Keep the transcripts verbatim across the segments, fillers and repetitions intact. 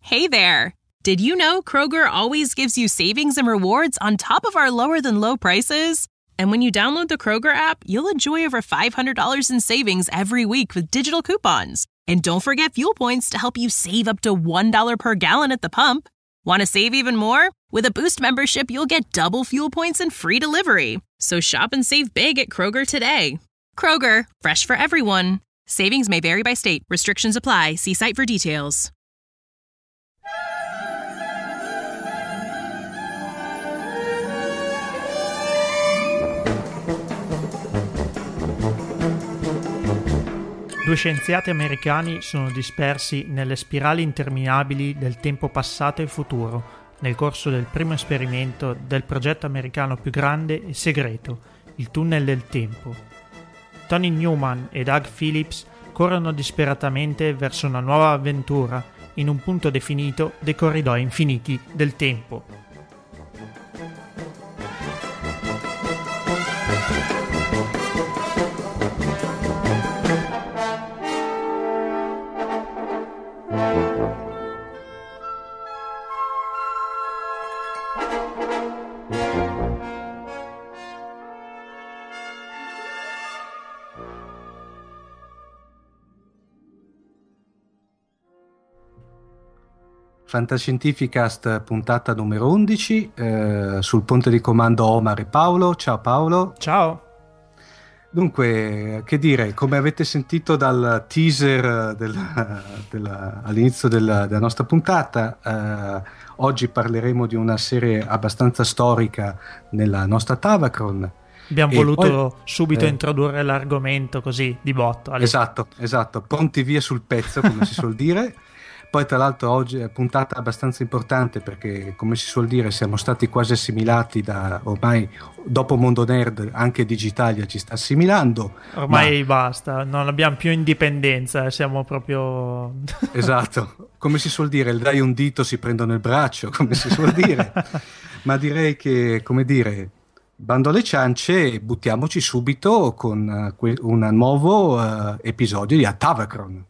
Hey there! Did you know Kroger always gives you savings and rewards on top of our lower-than-low prices? And when you download the Kroger app, you'll enjoy over five hundred dollars in savings every week with digital coupons. And don't forget fuel points to help you save up to one dollar per gallon at the pump. Want to save even more? With a Boost membership, you'll get double fuel points and free delivery. So shop and save big at Kroger today. Kroger, fresh for everyone. Savings may vary by state. Restrictions apply. See site for details. Due scienziati americani sono dispersi nelle spirali interminabili del tempo passato e futuro nel corso del primo esperimento del progetto americano più grande e segreto, il tunnel del tempo. Tony Newman e Doug Phillips corrono disperatamente verso una nuova avventura in un punto definito dei corridoi infiniti del tempo. Fantascientificast puntata numero undici, eh, sul ponte di comando Omar e Paolo. Ciao Paolo. Ciao. Dunque, che dire, come avete sentito dal teaser della, della, all'inizio della, della nostra puntata, eh, oggi parleremo di una serie abbastanza storica nella nostra Tavacron. Abbiamo e voluto poi, subito eh, introdurre l'argomento così di botto. Allora. Esatto, esatto, pronti via sul pezzo, come si suol dire. Poi tra l'altro oggi è puntata abbastanza importante perché, come si suol dire, siamo stati quasi assimilati da ormai, dopo Mondo Nerd anche Digitalia ci sta assimilando. Ormai ma... basta, non abbiamo più indipendenza, siamo proprio... Esatto, come si suol dire, il dai un dito si prendono il braccio, come si suol dire. Ma direi che, come dire, bando alle ciance e buttiamoci subito con uh, un nuovo uh, episodio di Atavacron.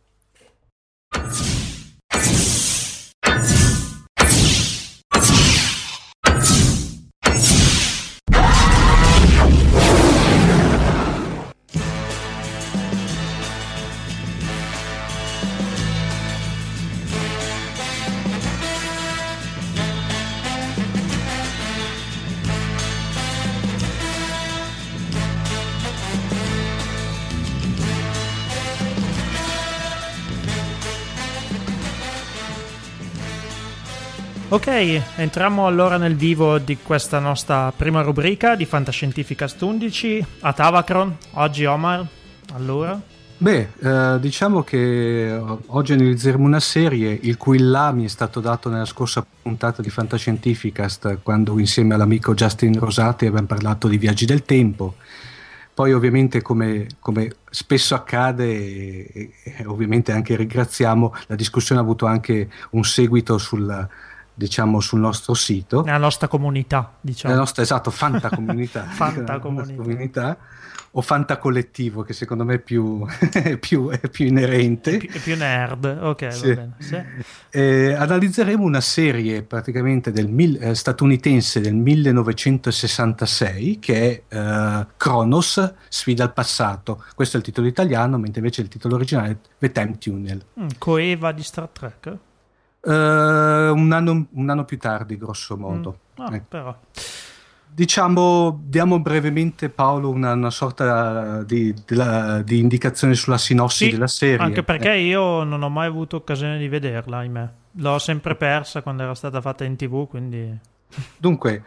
Ok, entriamo allora nel vivo di questa nostra prima rubrica di Fantascientificast undici, a Tavacron. Oggi Omar, allora? Beh, eh, diciamo che oggi analizzeremo una serie il cui là mi è stato dato nella scorsa puntata di Fantascientificast, quando insieme all'amico Justin Rosati abbiamo parlato di viaggi del tempo. Poi ovviamente, come, come spesso accade, e, e ovviamente anche ringraziamo, la discussione ha avuto anche un seguito sul, diciamo, sul nostro sito. Nella nostra comunità, diciamo. La nostra, esatto, Fanta comunità. Fanta comunità. comunità. O Fanta collettivo, che secondo me è più, è più, è più inerente. È più, è più nerd, ok, sì. Va bene. Sì. Eh, analizzeremo una serie praticamente del mil, eh, statunitense del millenovecentosessantasei che è uh, Kronos, sfida al passato. Questo è il titolo italiano, mentre invece il titolo originale è The Time Tunnel. Mm, coeva di Star Trek? Uh, un, anno, un anno più tardi, grosso modo. Mm. Ah, ecco. però... Diciamo, diamo brevemente, Paolo, una, una sorta di, di, la, di indicazione sulla sinossi sì, della serie. Anche perché eh. io non ho mai avuto occasione di vederla, ahimè. L'ho sempre persa quando era stata fatta in tivù, quindi... Dunque,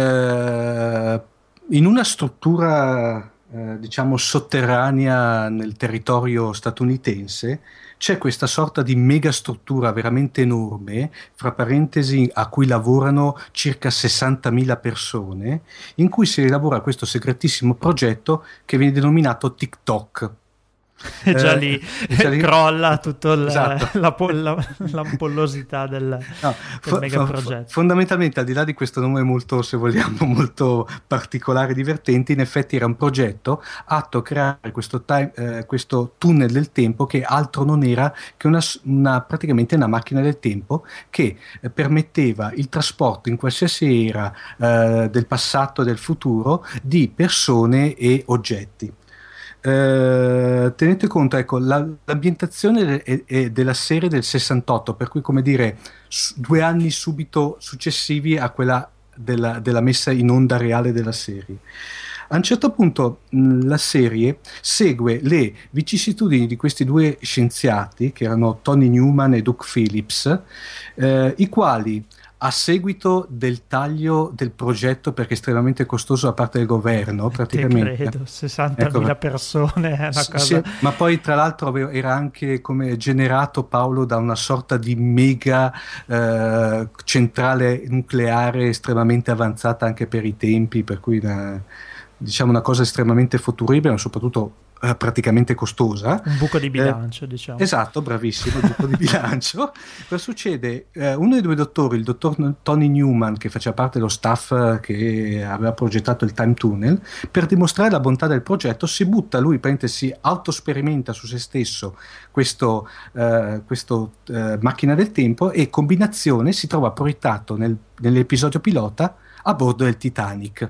eh, in una struttura, eh, diciamo, sotterranea nel territorio statunitense, c'è questa sorta di megastruttura veramente enorme, fra parentesi, a cui lavorano circa sessantamila persone, in cui si elabora questo segretissimo progetto che viene denominato TikTok. E già lì, eh, già lì crolla tutta esatto. la, la, l'ampollosità del, no, del fo- megaprogetto. Fo- fondamentalmente, al di là di questo nome molto, se vogliamo, molto particolare e divertente, in effetti era un progetto atto a creare questo, time, eh, questo tunnel del tempo, che altro non era che una, una, praticamente una macchina del tempo che eh, permetteva il trasporto in qualsiasi era eh, del passato e del futuro di persone e oggetti. Uh, tenete conto, ecco, la, l'ambientazione è, è della serie del sessantotto, per cui, come dire, su, due anni subito successivi a quella della, della messa in onda reale della serie. A un certo punto mh, la serie segue le vicissitudini di questi due scienziati, che erano Tony Newman e Doug Phillips, eh, i quali, a seguito del taglio del progetto, perché è estremamente costoso da parte del governo, praticamente. Te credo, sessantamila ecco, persone è una cosa... Sì, ma poi tra l'altro era anche come generato, Paolo, da una sorta di mega eh, centrale nucleare estremamente avanzata anche per i tempi, per cui una, diciamo una cosa estremamente futuribile, ma soprattutto Uh, praticamente costosa. Un buco di bilancio, eh, diciamo. Esatto, bravissimo, un buco di bilancio. Cosa succede? Uh, uno dei due dottori, il dottor Tony Newman, che faceva parte dello staff uh, che aveva progettato il Time Tunnel, per dimostrare la bontà del progetto si butta, lui si autosperimenta su se stesso questo, uh, questo uh, macchina del tempo, e combinazione si trova proiettato nel, nell'episodio pilota a bordo del Titanic.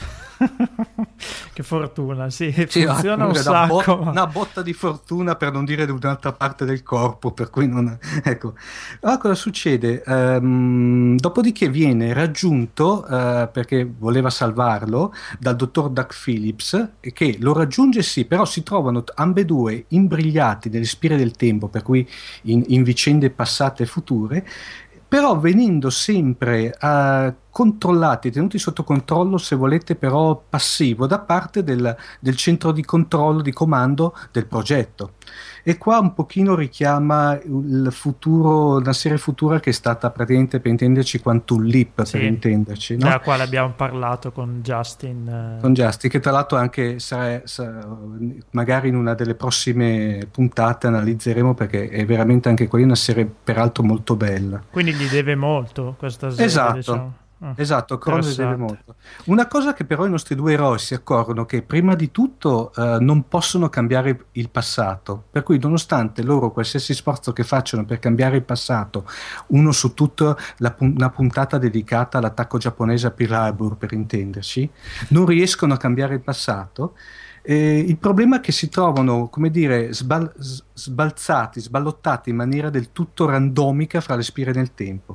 Che fortuna, sì, sì, funziona un una sacco. Bot- una botta di fortuna, per non dire di un'altra parte del corpo, per cui non... Ecco. Allora cosa succede? Um, dopodiché viene raggiunto, uh, perché voleva salvarlo, dal dottor Doug Phillips, che lo raggiunge sì, però si trovano ambedue imbrigliati nelle spire del tempo, per cui in, in vicende passate e future, però venendo sempre uh, controllati, tenuti sotto controllo, se volete, però passivo, da parte del, del centro di controllo, di comando del progetto. E qua un pochino richiama il futuro, una serie futura che è stata praticamente, per intenderci, Quantum Leap, sì, per intenderci, no? Della quale abbiamo parlato con Justin. Eh... Con Justin, che tra l'altro anche sarà, sarà, magari in una delle prossime puntate analizzeremo, perché è veramente anche quella una serie peraltro molto bella. Quindi gli deve molto questa serie, esatto. Diciamo. Ah, esatto, Cronos deve molto. Una cosa che però i nostri due eroi si accorgono, che prima di tutto eh, non possono cambiare il passato, per cui nonostante loro qualsiasi sforzo che facciano per cambiare il passato, uno su tutto la, una puntata dedicata all'attacco giapponese a Pearl Harbor, per intenderci, non riescono a cambiare il passato. Eh, il problema è che si trovano, come dire, sbal- sbalzati, sballottati in maniera del tutto randomica fra le spire nel tempo.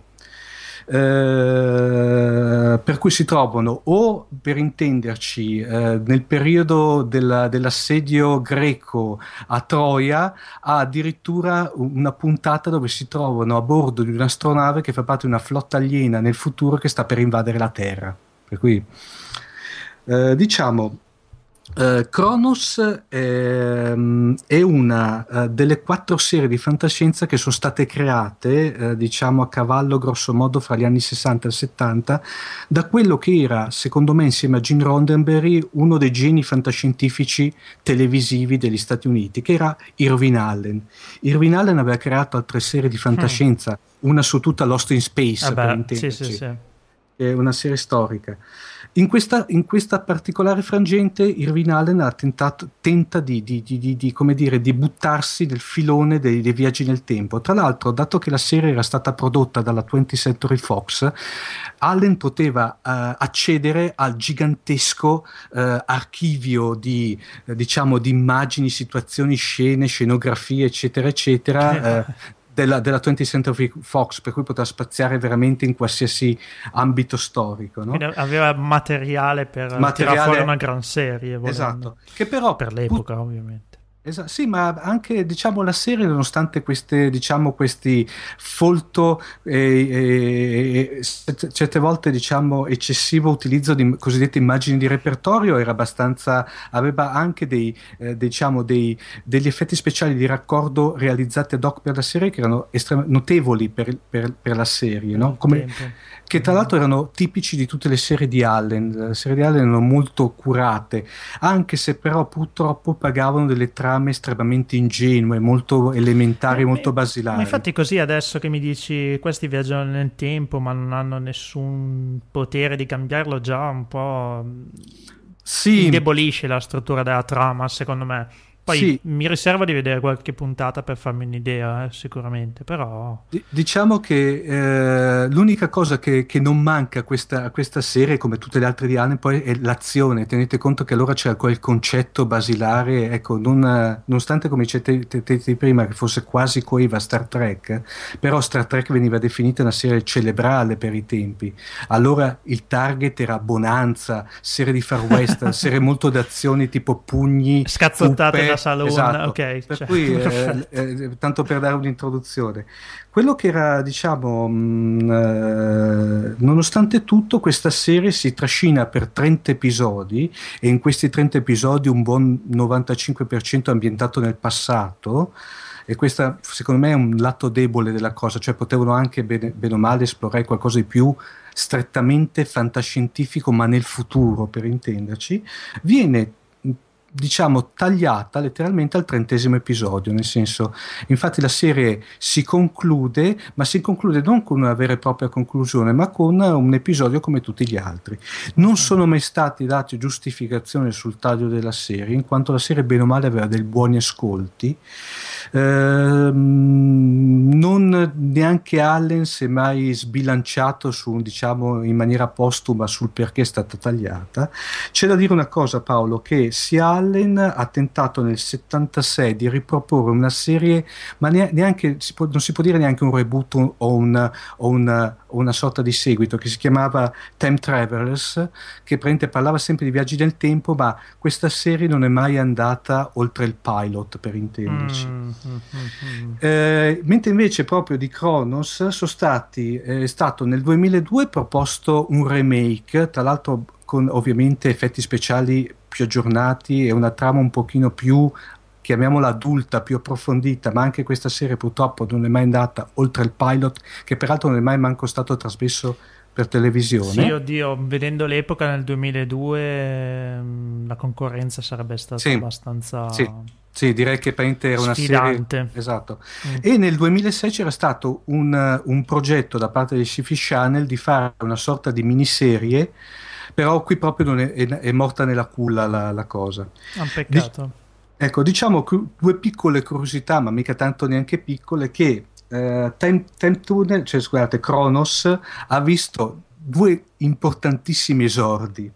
Uh, per cui si trovano, o per intenderci, uh, nel periodo della, dell'assedio greco a Troia, ha addirittura una puntata dove si trovano a bordo di un'astronave che fa parte di una flotta aliena nel futuro che sta per invadere la Terra. Per cui uh, diciamo Uh, Cronos è, è una uh, delle quattro serie di fantascienza che sono state create, uh, diciamo a cavallo grosso modo fra gli anni sessanta e settanta, da quello che era, secondo me, insieme a Gene Roddenberry, uno dei geni fantascientifici televisivi degli Stati Uniti, che era Irving Allen. Irving Allen aveva creato altre serie di fantascienza, mm. una su tutta Lost in Space, ah beh, per intenderci, sì, sì, sì. È una serie storica. In questa, in questa particolare frangente Irving Allen ha tentato, tenta di, di, di, di, di, come dire, di buttarsi nel filone dei, dei viaggi nel tempo. Tra l'altro, dato che la serie era stata prodotta dalla twentieth Century Fox, Allen poteva uh, accedere al gigantesco uh, archivio di, uh, diciamo, di immagini, situazioni, scene, scenografie, eccetera, eccetera, uh, Della, della twentieth Century Fox, per cui poteva spaziare veramente in qualsiasi ambito storico, no? Quindi aveva materiale per materiale... tirare fuori una gran serie, volendo. Esatto, che però per l'epoca put... ovviamente. Esatto, sì, ma anche, diciamo, la serie, nonostante queste, diciamo, questi folto e, e, e certe volte, diciamo, eccessivo utilizzo di cosiddette immagini di repertorio, era abbastanza, aveva anche dei, eh, diciamo, dei, degli effetti speciali di raccordo realizzati ad hoc per la serie che erano estrem- notevoli per, per, per la serie, no? Come, che tra l'altro erano tipici di tutte le serie di Allen. Le serie di Allen erano molto curate, anche se però purtroppo pagavano delle trame trame estremamente ingenue, molto elementari, Eh, molto ma- basilari. Ma infatti così adesso che mi dici questi viaggiano nel tempo ma non hanno nessun potere di cambiarlo, già un po' Sì, indebolisce la struttura della trama, secondo me. Poi sì. mi riservo di vedere qualche puntata per farmi un'idea, eh, sicuramente, però... Di- Diciamo che eh, l'unica cosa che, che non manca a questa, a questa serie, come tutte le altre di Allen, poi è l'azione. Tenete conto che allora c'è quel concetto basilare, ecco, non, eh, nonostante come dicete prima che fosse quasi coeva Star Trek, però Star Trek veniva definita una serie cerebrale per i tempi. Allora il target era Bonanza, serie di Far West, serie molto d'azione tipo pugni, Scazzottate puppe, da saloon, esatto. ok. Per Cioè, cui, eh, perfetto. eh, tanto per dare un'introduzione, quello che era, diciamo, mh, eh, nonostante tutto, questa serie si trascina per trenta episodi e in questi trenta episodi un buon novantacinque per cento è ambientato nel passato. E questo secondo me è un lato debole della cosa, cioè potevano anche bene, bene o male esplorare qualcosa di più strettamente fantascientifico, ma nel futuro, per intenderci. Viene diciamo tagliata letteralmente al trentesimo episodio, nel senso, infatti la serie si conclude, ma si conclude non con una vera e propria conclusione, ma con un episodio come tutti gli altri. Non sono mai stati dati giustificazioni sul taglio della serie, in quanto la serie bene o male aveva dei buoni ascolti. Ehm, non neanche Allen si è mai sbilanciato su, diciamo, in maniera postuma sul perché è stata tagliata. C'è da dire una cosa, Paolo, che sia Allen ha tentato nel settantasei di riproporre una serie, ma neanche si può, non si può dire neanche un reboot o, un, o una, o una sorta di seguito, che si chiamava Time Travelers, che praticamente parlava sempre di viaggi nel tempo, ma questa serie non è mai andata oltre il pilot, per intenderci. Mm, mm, mm, mm. Eh, mentre invece proprio di Kronos sono stati, eh, è stato nel duemiladue proposto un remake, tra l'altro con ovviamente effetti speciali più aggiornati e una trama un pochino più, chiamiamola adulta, più approfondita, ma anche questa serie purtroppo non è mai andata oltre il pilot, che peraltro non è mai manco stato trasmesso per televisione. Sì, oddio, vedendo l'epoca nel duemiladue ehm, la concorrenza sarebbe stata Sì, abbastanza sì, sì, direi che praticamente era una sfidante. serie, esatto. Mm. E nel duemilasei c'era stato un, un progetto da parte di Sci-Fi Channel di fare una sorta di miniserie, però qui proprio non è, è, è morta nella culla la, la cosa. È un peccato. Di- ecco, diciamo cu- due piccole curiosità, ma mica tanto neanche piccole, che eh, Time, Time Tunnel, cioè scusate, Kronos ha visto due importantissimi esordi.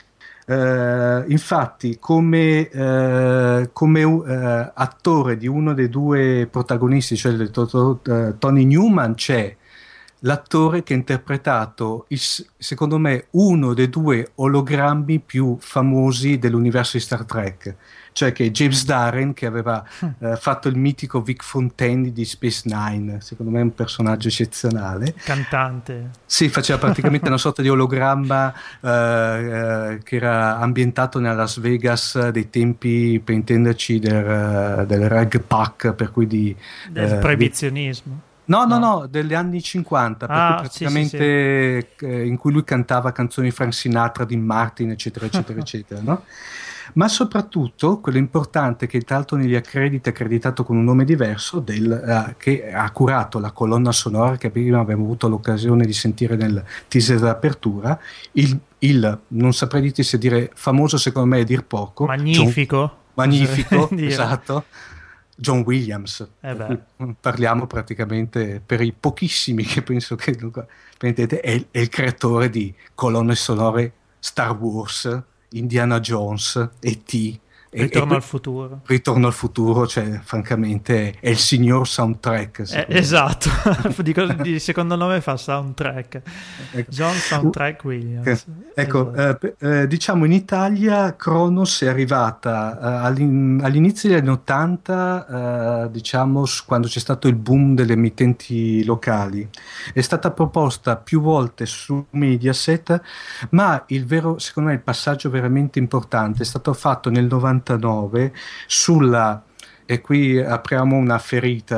Uh, infatti come, uh, come uh, attore di uno dei due protagonisti, cioè del to- to- uh, Tony Newman, c'è l'attore che ha interpretato il, secondo me uno dei due ologrammi più famosi dell'universo di Star Trek, cioè che è James Darren, che aveva uh, fatto il mitico Vic Fontaine di Space Nine. Secondo me è un personaggio eccezionale, Cantante. sì, faceva praticamente una sorta di ologramma eh, eh, che era ambientato nella Las Vegas dei tempi, per intenderci, del, del rag pack, per cui di... Del eh, proibizionismo. di- No, no, No. no, degli anni cinquanta, per Ah, cui sì, praticamente eh, in cui lui cantava canzoni Frank Sinatra, Dean Martin, eccetera, eccetera, eccetera, no? Ma soprattutto quello importante, che tra l'altro negli accrediti è accreditato con un nome diverso, del, eh, che ha curato la colonna sonora che prima abbiamo avuto l'occasione di sentire nel teaser d'apertura, il, il non saprei dirti se dire famoso, secondo me è dir poco, Magnifico. John, magnifico, Dire. esatto, John Williams. Eh Per beh. cui parliamo praticamente, per i pochissimi che penso che prendete, è, è il creatore di colonne sonore Star Wars, Indiana Jones, E T Ritorno e, al futuro. Ritorno al futuro, cioè francamente è il signor soundtrack. Eh, esatto, Dico, di secondo nome fa soundtrack. Ecco. John Soundtrack Williams. Ecco, Esatto. eh, eh, diciamo in Italia Kronos è arrivata eh, all'in- all'inizio degli anni ottanta, eh, diciamo s- quando c'è stato il boom delle emittenti locali. È stata proposta più volte su Mediaset, ma il vero, secondo me, il passaggio veramente importante è stato fatto nel novantanove sulla, e qui apriamo una ferita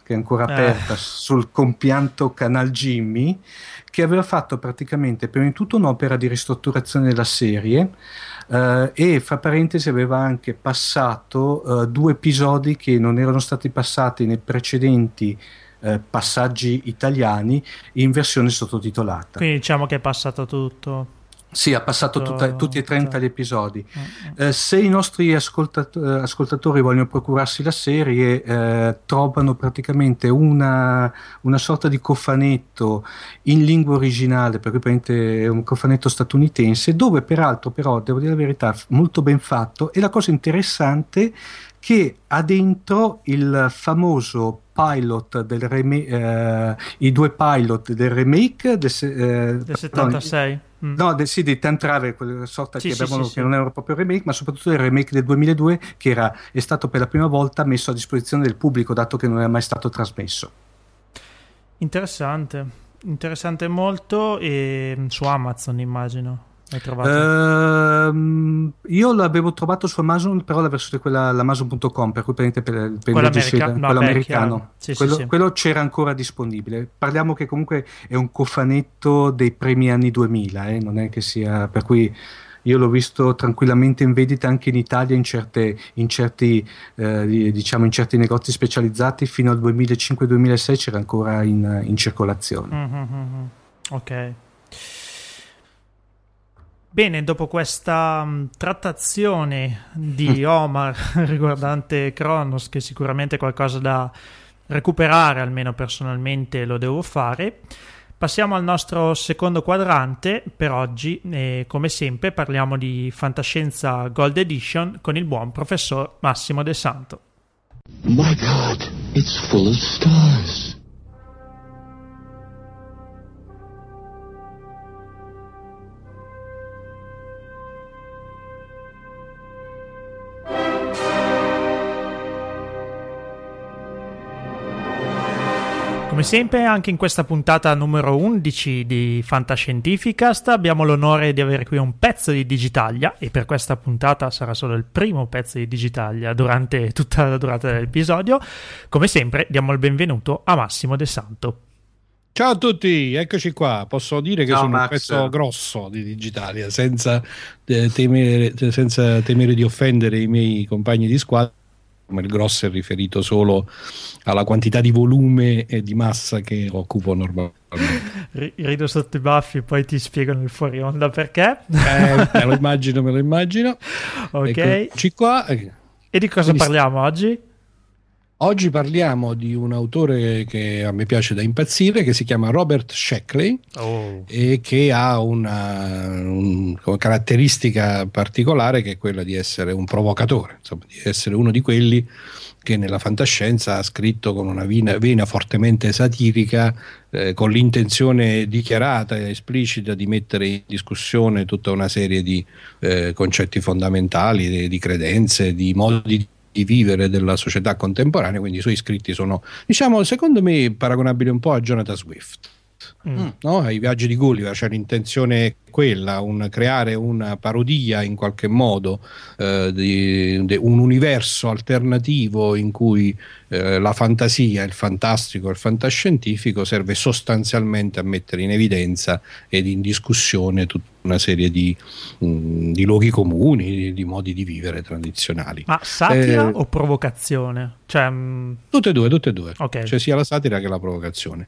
che è ancora aperta, eh. sul compianto Canal Jimmy, che aveva fatto praticamente prima di tutto un'opera di ristrutturazione della serie, eh, e fra parentesi aveva anche passato eh, due episodi che non erano stati passati nei precedenti eh, passaggi italiani in versione sottotitolata. Quindi diciamo che è passato tutto. Sì, ha passato tutta, tutti e trenta gli episodi. Eh, se i nostri ascoltat- ascoltatori vogliono procurarsi la serie, eh, trovano praticamente una, una sorta di cofanetto in lingua originale, perché praticamente è un cofanetto statunitense, dove peraltro, però, devo dire la verità, molto ben fatto. E la cosa interessante che ha dentro il famoso pilot del remake, eh, i due pilot del remake del, eh, del settantasei. No, Mm. No, del, sì, di Time Travel, quella sorta sì, che, sì, avevano, sì, che sì. non era proprio remake, ma soprattutto il remake del duemiladue, che era, è stato per la prima volta messo a disposizione del pubblico, dato che non era mai stato trasmesso. Interessante, interessante molto, e su Amazon immagino. L'hai trovato? Uh, io l'avevo trovato su Amazon, però la versione quella l'amazon punto com, per cui per, per, per quello, leggersi, america- no, quello beh, americano. Sì, quello, sì, sì. quello c'era ancora disponibile. Parliamo che comunque è un cofanetto dei primi anni duemila, eh? Non è che sia, per cui io l'ho visto tranquillamente in vendita anche in Italia in, certe, in certi eh, diciamo in certi negozi specializzati. Fino al duemilacinque duemilasei c'era ancora in, in circolazione. Mm-hmm. Ok. Bene, dopo questa um, trattazione di Omar riguardante Cronos, che sicuramente è qualcosa da recuperare, almeno personalmente lo devo fare, passiamo al nostro secondo quadrante per oggi, e come sempre parliamo di fantascienza Gold Edition con il buon professor Massimo De Santo. My God, it's full of stars. Come sempre, anche in questa puntata numero undici di Fantascientificast abbiamo l'onore di avere qui un pezzo di Digitalia, e per questa puntata sarà solo il primo pezzo di Digitalia durante tutta la durata dell'episodio. Come sempre diamo il benvenuto a Massimo De Santo. Ciao a tutti, eccoci qua. Posso dire che Ciao, sono Max. un pezzo grosso di Digitalia, senza, eh, temere, senza temere di offendere i miei compagni di squadra. Ma il grosso è riferito solo alla quantità di volume e di massa che occupo normalmente. Rido sotto i baffi, poi ti spiegano il fuori onda perché. Eh, me lo immagino, me lo immagino. Ok. Eccoci qua. E di cosa Quindi, parliamo oggi? Oggi parliamo di un autore che a me piace da impazzire, che si chiama Robert Sheckley, oh. e che ha una, un, una caratteristica particolare, che è quella di essere un provocatore, insomma, di essere uno di quelli che nella fantascienza ha scritto con una vena, vena fortemente satirica, eh, con l'intenzione dichiarata e esplicita di mettere in discussione tutta una serie di eh, concetti fondamentali, di, di credenze, di modi di di vivere della società contemporanea. Quindi i suoi scritti sono, diciamo, secondo me paragonabili un po' a Jonathan Swift, mm. no? Ai Viaggi di Gulliver, cioè l'intenzione quella, un, creare una parodia in qualche modo eh, di, di un universo alternativo in cui eh, la fantasia, il fantastico, il fantascientifico serve sostanzialmente a mettere in evidenza ed in discussione tutta una serie di, mh, di luoghi comuni, di, di modi di vivere tradizionali. Ma satira eh, o provocazione? Cioè, mh... tutte e due, tutte e due. Okay. Cioè sia la satira che la provocazione.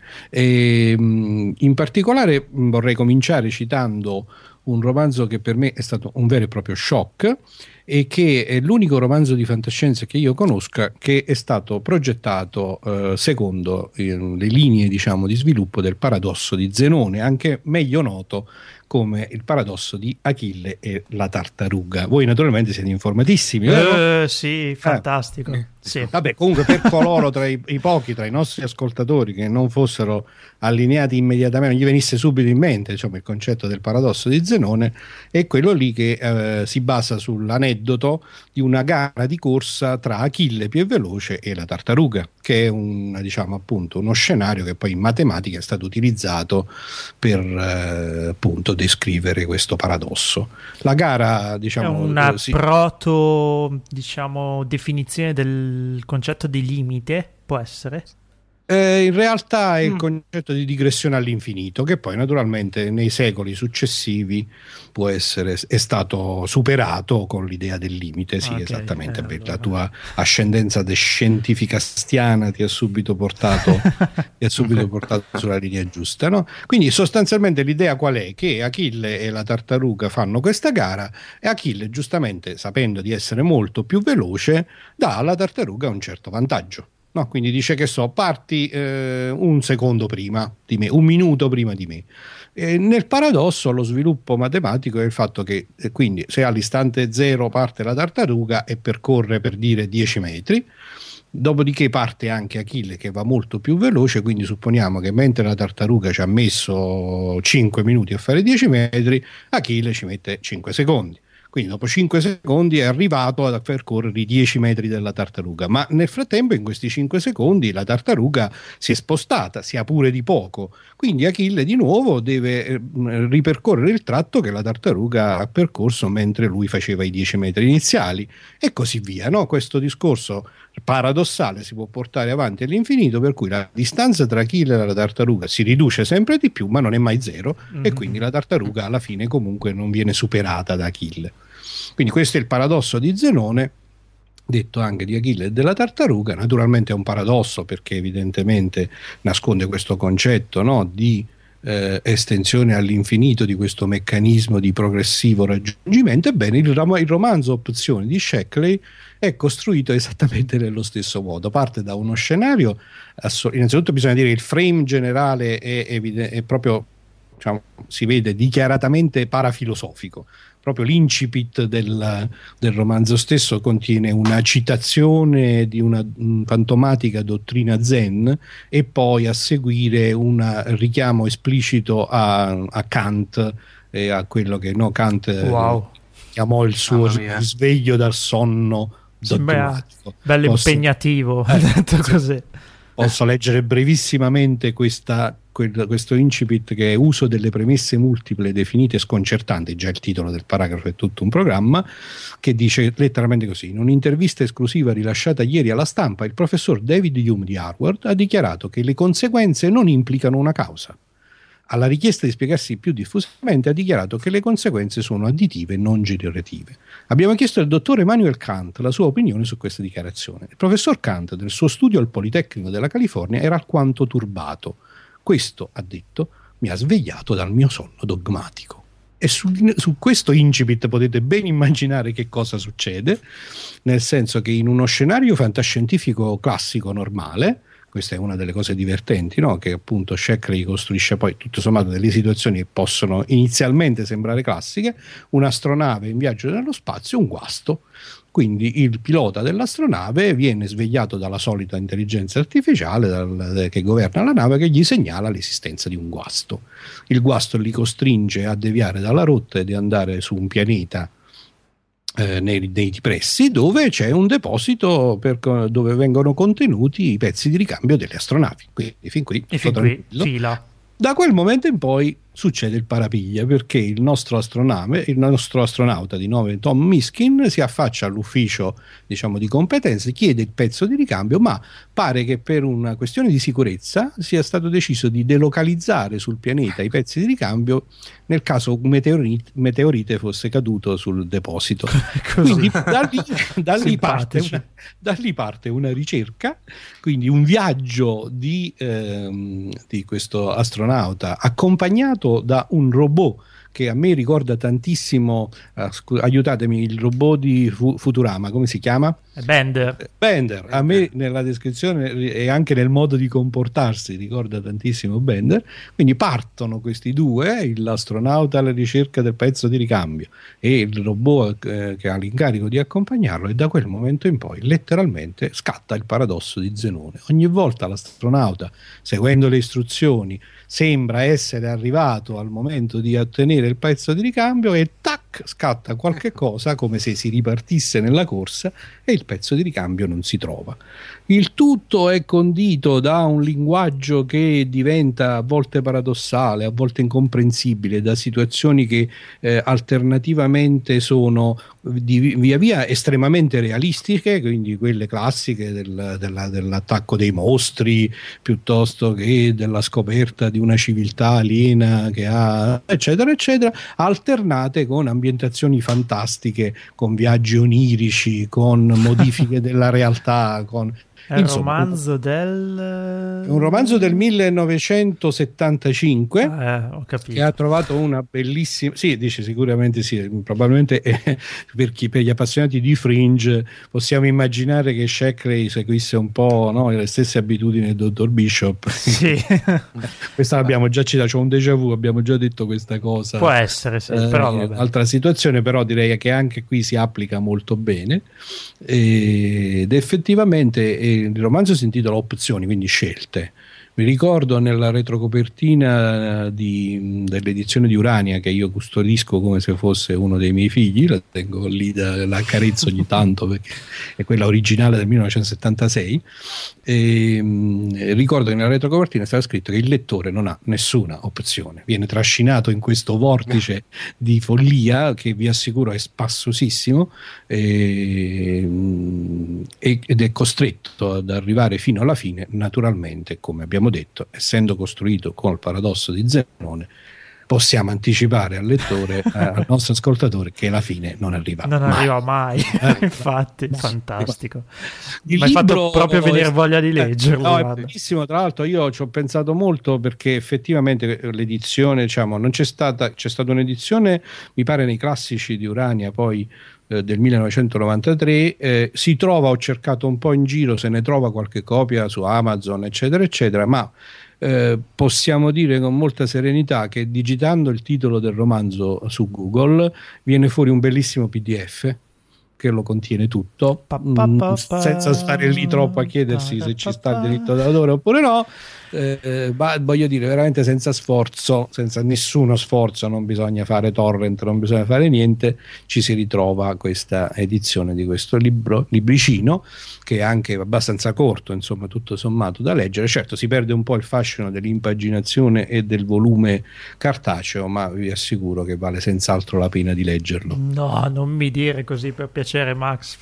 E, mh, in particolare mh, vorrei cominciare citando un romanzo che per me è stato un vero e proprio shock, e che è l'unico romanzo di fantascienza che io conosca che è stato progettato eh, secondo eh, le linee, diciamo, di sviluppo del paradosso di Zenone, anche meglio noto come il paradosso di Achille e la tartaruga. Voi naturalmente siete informatissimi, vero? Uh, sì, fantastico. Eh. Sì. Vabbè, comunque per coloro tra i, i pochi tra i nostri ascoltatori che non fossero allineati immediatamente, non gli venisse subito in mente, diciamo, il concetto del paradosso di Zenone, è quello lì che eh, si basa sull'aneddoto di una gara di corsa tra Achille più veloce e la tartaruga, che è un, diciamo, appunto uno scenario che poi in matematica è stato utilizzato per eh, appunto descrivere questo paradosso. La gara, diciamo, è una eh, sì. proto, diciamo, definizione del concetto di limite, può essere? Eh, in realtà è il mm. concetto di digressione all'infinito, che poi naturalmente nei secoli successivi può essere, è stato superato con l'idea del limite. Sì, okay, esattamente. Eh, allora. La tua ascendenza scientificastiana ti ha subito portato, ti ha subito portato sulla linea giusta, no? Quindi sostanzialmente l'idea qual è? Che Achille e la tartaruga fanno questa gara e Achille, giustamente sapendo di essere molto più veloce, dà alla tartaruga un certo vantaggio. No, quindi dice che so, parti eh, un secondo prima di me, un minuto prima di me. E nel paradosso lo sviluppo matematico è il fatto che eh, quindi se all'istante zero parte la tartaruga e percorre per dire dieci metri, dopodiché parte anche Achille che va molto più veloce, quindi supponiamo che mentre la tartaruga ci ha messo cinque minuti a fare dieci metri, Achille ci mette cinque secondi. Quindi dopo cinque secondi è arrivato a percorrere i dieci metri della tartaruga, ma nel frattempo in questi cinque secondi la tartaruga si è spostata, sia pure di poco, quindi Achille di nuovo deve eh, ripercorrere il tratto che la tartaruga ha percorso mentre lui faceva i dieci metri iniziali e così via, no? Questo discorso paradossale si può portare avanti all'infinito, per cui la distanza tra Achille e la tartaruga si riduce sempre di più, ma non è mai zero, mm-hmm. e quindi la tartaruga alla fine comunque non viene superata da Achille. Quindi questo è il paradosso di Zenone, detto anche di Achille e della tartaruga. Naturalmente è un paradosso perché evidentemente nasconde questo concetto, no, di eh, estensione all'infinito di questo meccanismo di progressivo raggiungimento. Ebbene, il, rom- il romanzo Opzioni di Sheckley è costruito esattamente nello stesso modo. Parte da uno scenario, asso- innanzitutto bisogna dire che il frame generale è, evide- è proprio, diciamo, si vede dichiaratamente parafilosofico. Proprio l'incipit del, del romanzo stesso contiene una citazione di una um, fantomatica dottrina zen e poi a seguire un richiamo esplicito a, a Kant e a quello che no, Kant wow. eh, chiamò il suo risveglio dal sonno dogmatico. Bello Posso, impegnativo, eh, detto così. Posso leggere brevissimamente questa, quel, questo incipit che è uso delle premesse multiple definite sconcertanti, già il titolo del paragrafo è tutto un programma, che dice letteralmente così: in un'intervista esclusiva rilasciata ieri alla stampa, il professor David Hume di Harvard ha dichiarato che le conseguenze non implicano una causa. Alla richiesta di spiegarsi più diffusamente ha dichiarato che le conseguenze sono additive e non generative. Abbiamo chiesto al dottor Immanuel Kant la sua opinione su questa dichiarazione. Il professor Kant, nel suo studio al Politecnico della California, era alquanto turbato. Questo, ha detto, mi ha svegliato dal mio sonno dogmatico. E su, su questo incipit potete ben immaginare che cosa succede, nel senso che in uno scenario fantascientifico classico normale, questa è una delle cose divertenti, no? Che appunto Sheckley costruisce poi tutto sommato delle situazioni che possono inizialmente sembrare classiche, un'astronave in viaggio nello spazio, un guasto, quindi il pilota dell'astronave viene svegliato dalla solita intelligenza artificiale dal, che governa la nave, che gli segnala l'esistenza di un guasto. Il guasto li costringe a deviare dalla rotta e di andare su un pianeta Eh, nei, nei pressi, dove c'è un deposito per, dove vengono contenuti i pezzi di ricambio delle astronavi. Quindi fin qui, e fin qui fila. Da quel momento in poi succede il parapiglia, perché il nostro astronave, il nostro astronauta di nome Tom Miskin si affaccia all'ufficio, diciamo, di competenze, chiede il pezzo di ricambio, ma pare che per una questione di sicurezza sia stato deciso di delocalizzare sul pianeta i pezzi di ricambio nel caso un meteorite, meteorite fosse caduto sul deposito. Quindi da lì, da, lì parte una, da lì parte una ricerca, quindi un viaggio di, ehm, di questo astronauta accompagnato da un robot che a me ricorda tantissimo, uh, scu- aiutatemi, il robot di Fu- Futurama, come si chiama? Bender. Bender, a me nella descrizione e anche nel modo di comportarsi ricorda tantissimo Bender. Quindi partono questi due, l'astronauta alla ricerca del pezzo di ricambio e il robot eh, che ha l'incarico di accompagnarlo, e da quel momento in poi letteralmente scatta il paradosso di Zenone. Ogni volta l'astronauta, seguendo le istruzioni, sembra essere arrivato al momento di ottenere il pezzo di ricambio e tac, tac, scatta qualche cosa come se si ripartisse nella corsa e il pezzo di ricambio non si trova. Il tutto è condito da un linguaggio che diventa a volte paradossale, a volte incomprensibile, da situazioni che eh, alternativamente sono di, via via estremamente realistiche, quindi quelle classiche del, della, dell'attacco dei mostri, piuttosto che della scoperta di una civiltà aliena che ha, eccetera, eccetera, alternate con ambientazioni fantastiche, con viaggi onirici, con modifiche della realtà, con... È un romanzo del... un romanzo del millenovecentosettantacinque ah, eh, ho capito. Che ha trovato una bellissima... Sì, dice sicuramente sì, probabilmente eh, per, chi, per gli appassionati di Fringe possiamo immaginare che Sheckley seguisse un po', no, le stesse abitudini del dottor Bishop. Sì. Questa l'abbiamo già citata, c'è un déjà vu, abbiamo già detto questa cosa. Può essere, sì, eh, però vabbè. Altra situazione, però direi che anche qui si applica molto bene ed effettivamente... Eh, il romanzo si intitola Opzioni, quindi scelte. Mi ricordo nella retrocopertina di, dell'edizione di Urania, che io custodisco come se fosse uno dei miei figli, la tengo lì, da, la accarezzo ogni tanto perché è quella originale del millenovecentosettantasei, e, mh, ricordo che nella retrocopertina stava scritto che il lettore non ha nessuna opzione, viene trascinato in questo vortice di follia che vi assicuro è spassosissimo, e, mh, ed è costretto ad arrivare fino alla fine, naturalmente, come abbiamo detto, essendo costruito con il paradosso di Zenone, possiamo anticipare al lettore, eh, al nostro ascoltatore, che la fine non arriva non mai. arriva mai. Eh, Infatti, no, fantastico. Mi hai fatto proprio venire è, voglia di leggerlo. No, guarda. è bellissimo. Tra l'altro, io ci ho pensato molto perché effettivamente l'edizione, diciamo, non c'è stata, c'è stata un'edizione, mi pare, nei classici di Urania, poi eh, del millenovecentonovantatré. Eh, si trova, ho cercato un po' in giro, se ne trova qualche copia su Amazon, eccetera, eccetera, ma Eh, possiamo dire con molta serenità che digitando il titolo del romanzo su Google viene fuori un bellissimo P D F che lo contiene tutto, pa, pa, pa, pa, senza stare lì troppo a chiedersi pa, pa, se ci sta il diritto d'autore oppure no. Eh, eh, ma voglio dire, veramente senza sforzo, senza nessuno sforzo, non bisogna fare torrent, non bisogna fare niente, ci si ritrova questa edizione di questo libro, libricino, che è anche abbastanza corto, insomma, tutto sommato da leggere. Certo, si perde un po' il fascino dell'impaginazione e del volume cartaceo, ma vi assicuro che vale senz'altro la pena di leggerlo. No, non mi dire così, per piacere, Max.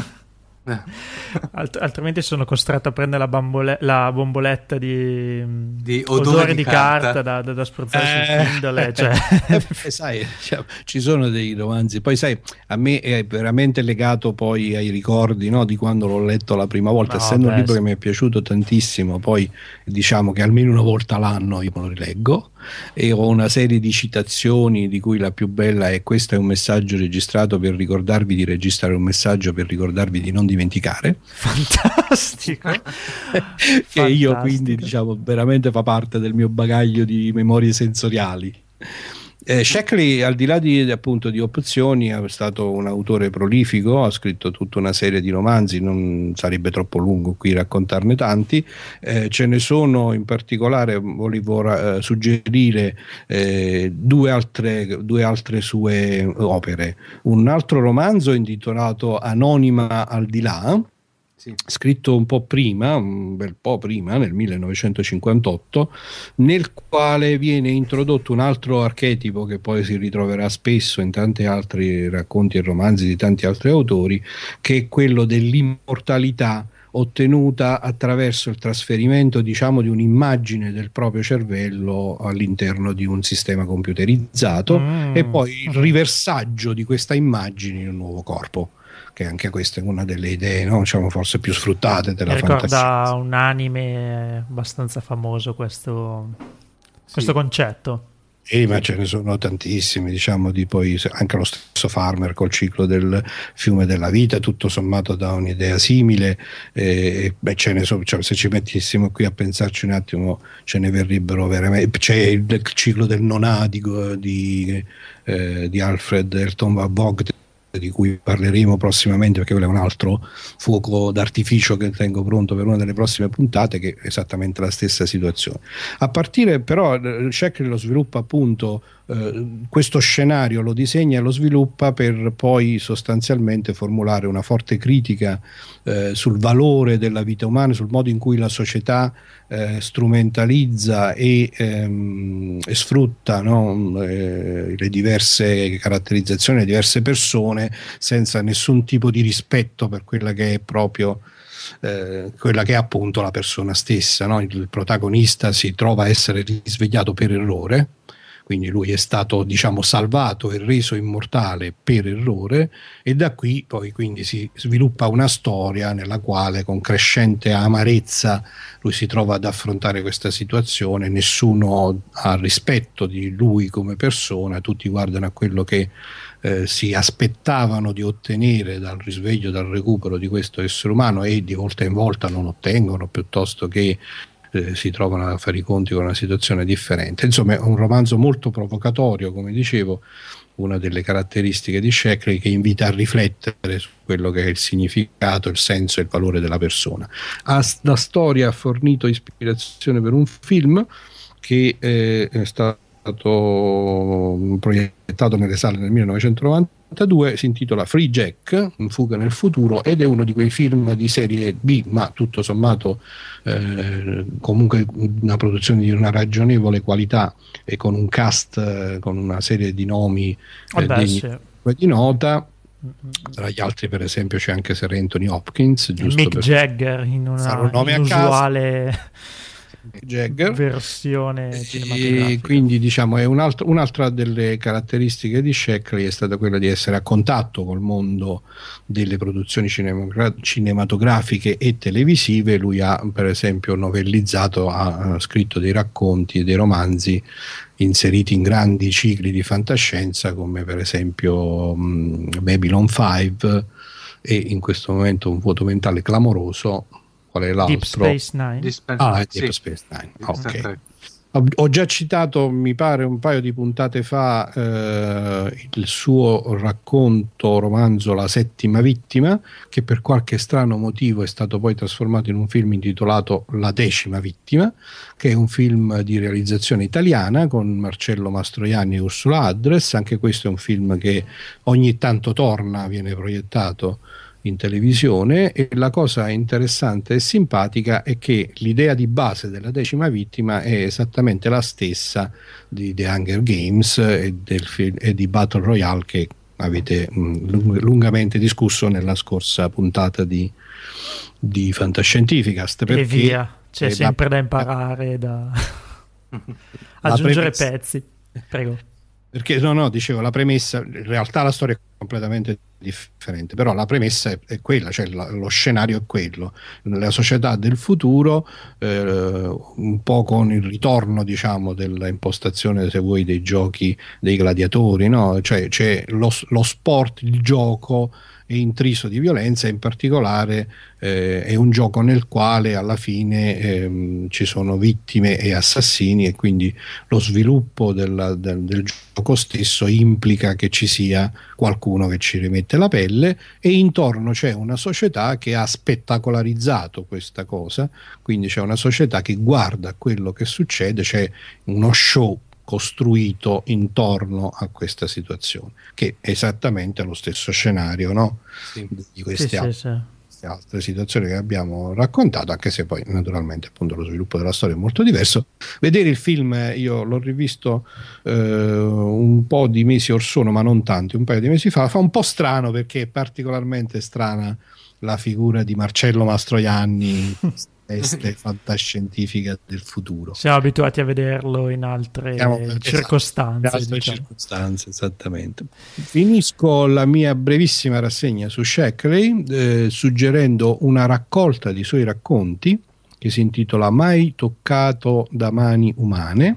Eh. Alt- altrimenti sono costretto a prendere la, bambole- la bomboletta di, di odore, odore di, di carta, carta da, da, da spruzzare eh. sul Kindle, cioè. eh, sai, cioè, ci sono dei romanzi, poi sai, a me è veramente legato poi ai ricordi, no, di quando l'ho letto la prima volta, no, essendo beh, un libro sì. che mi è piaciuto tantissimo, poi diciamo che almeno una volta l'anno io lo rileggo e ho una serie di citazioni, di cui la più bella è: questo è un messaggio registrato per ricordarvi di registrare un messaggio per ricordarvi di non dimenticare. Fantastico. Che Fantastico. Io quindi, diciamo, veramente fa parte del mio bagaglio di memorie sensoriali. Eh, Sheckley, al di là di, appunto, di Opzioni, è stato un autore prolifico, ha scritto tutta una serie di romanzi, non sarebbe troppo lungo qui raccontarne tanti, eh, ce ne sono, in particolare volevo eh, suggerire eh, due, altre, due altre sue opere. Un altro romanzo intitolato Anonima al di là, sì. scritto un po' prima, un bel po' prima, nel millenovecentocinquantotto, nel quale viene introdotto un altro archetipo che poi si ritroverà spesso in tanti altri racconti e romanzi di tanti altri autori, che è quello dell'immortalità ottenuta attraverso il trasferimento, diciamo, di un'immagine del proprio cervello all'interno di un sistema computerizzato mm. e poi il riversaggio di questa immagine in un nuovo corpo, che anche questa è una delle idee, no? Diciamo, forse più sfruttate della fantascienza. Ricorda un anime abbastanza famoso questo, questo sì. concetto. Sì, ma ce ne sono tantissimi, diciamo, di poi anche lo stesso Farmer col ciclo del fiume della vita, tutto sommato da un'idea simile, e beh, ce ne so, cioè, se ci mettessimo qui a pensarci un attimo ce ne verrebbero veramente. C'è il, il ciclo del nonadico di, eh, di Alfred Elton Vogt, di cui parleremo prossimamente, perché quello è un altro fuoco d'artificio che tengo pronto per una delle prossime puntate, che è esattamente la stessa situazione. A partire però, Sheckley lo sviluppa appunto, eh, questo scenario lo disegna e lo sviluppa per poi sostanzialmente formulare una forte critica eh, sul valore della vita umana, sul modo in cui la società eh, strumentalizza e, ehm, e sfrutta, no, eh, le diverse caratterizzazioni, le diverse persone, senza nessun tipo di rispetto per quella che è proprio eh, quella che è appunto la persona stessa, no? Il protagonista si trova a essere risvegliato per errore, quindi lui è stato, diciamo, salvato e reso immortale per errore, e da qui poi quindi si sviluppa una storia nella quale con crescente amarezza lui si trova ad affrontare questa situazione, nessuno ha rispetto di lui come persona, tutti guardano a quello che eh, si aspettavano di ottenere dal risveglio, dal recupero di questo essere umano, e di volta in volta non ottengono, piuttosto che eh, si trovano a fare i conti con una situazione differente. Insomma, è un romanzo molto provocatorio, come dicevo, una delle caratteristiche di Sheckley, che invita a riflettere su quello che è il significato, il senso e il valore della persona. Ha, la storia ha fornito ispirazione per un film che eh, è stato proiettato nelle sale nel millenovecentonovantadue, si intitola Free Jack, in fuga nel futuro, ed è uno di quei film di serie B, ma tutto sommato eh, comunque una produzione di una ragionevole qualità e con un cast, eh, con una serie di nomi eh, Vabbè, degni sì. di nota. Tra gli altri, per esempio, c'è anche Sir Anthony Hopkins, giusto, Mick per Jagger in una un nome inusuale Jagger. versione E cinematografica. quindi, diciamo, è un altro, un'altra delle caratteristiche di Sheckley è stata quella di essere a contatto col mondo delle produzioni cinemagra- cinematografiche e televisive. Lui ha, per esempio, novellizzato, ha, ha scritto dei racconti e dei romanzi inseriti in grandi cicli di fantascienza, come per esempio mh, Babylon cinque, e in questo momento un vuoto mentale clamoroso. Qual è l'altro? Deep Space Nine. Deep Space- Ah, è sì. Deep Space Nine. Deep Space Ok. Nine. Ho- Ho già citato, mi pare un paio di puntate fa, eh, il suo racconto romanzo La settima vittima, che per qualche strano motivo è stato poi trasformato in un film intitolato La decima vittima, che è un film di realizzazione italiana con Marcello Mastroianni e Ursula Andress. Anche questo è un film che ogni tanto torna, viene proiettato in televisione, e la cosa interessante e simpatica è che l'idea di base della decima vittima è esattamente la stessa di The Hunger Games e, del film, e di Battle Royale, che avete mh, lung- lungamente discusso nella scorsa puntata di, di Fantascientificast, perché E via, c'è eh, sempre la- da imparare, da aggiungere premessa- pezzi. Prego. Perché no, no, dicevo, la premessa, in realtà la storia è completamente differente, però la premessa è, è quella, cioè la, lo scenario è quello, la società del futuro, eh, un po' con il ritorno, diciamo, della impostazione, se vuoi, dei giochi dei gladiatori, no? Cioè c'è lo, lo sport, il gioco è intriso di violenza, e in particolare eh, è un gioco nel quale alla fine ehm, ci sono vittime e assassini, e quindi lo sviluppo della, del, del gioco stesso implica che ci sia qualcuno che ci rimette la pelle, e intorno c'è una società che ha spettacolarizzato questa cosa, quindi c'è una società che guarda a quello che succede, c'è uno show costruito intorno a questa situazione, che è esattamente lo stesso scenario, no? Sì. Di queste, Sì, al- sì, sì. queste altre situazioni che abbiamo raccontato, anche se poi naturalmente appunto lo sviluppo della storia è molto diverso. Vedere il film, io l'ho rivisto eh, un po' di mesi or sono, ma non tanti, un paio di mesi fa, fa un po' strano, perché è particolarmente strana la figura di Marcello Mastroianni, veste fantascientifica del futuro. Siamo abituati a vederlo in altre Siamo- esatto, circostanze. in altre diciamo. circostanze, esattamente. Finisco la mia brevissima rassegna su Sheckley eh, suggerendo una raccolta di suoi racconti che si intitola Mai toccato da mani umane,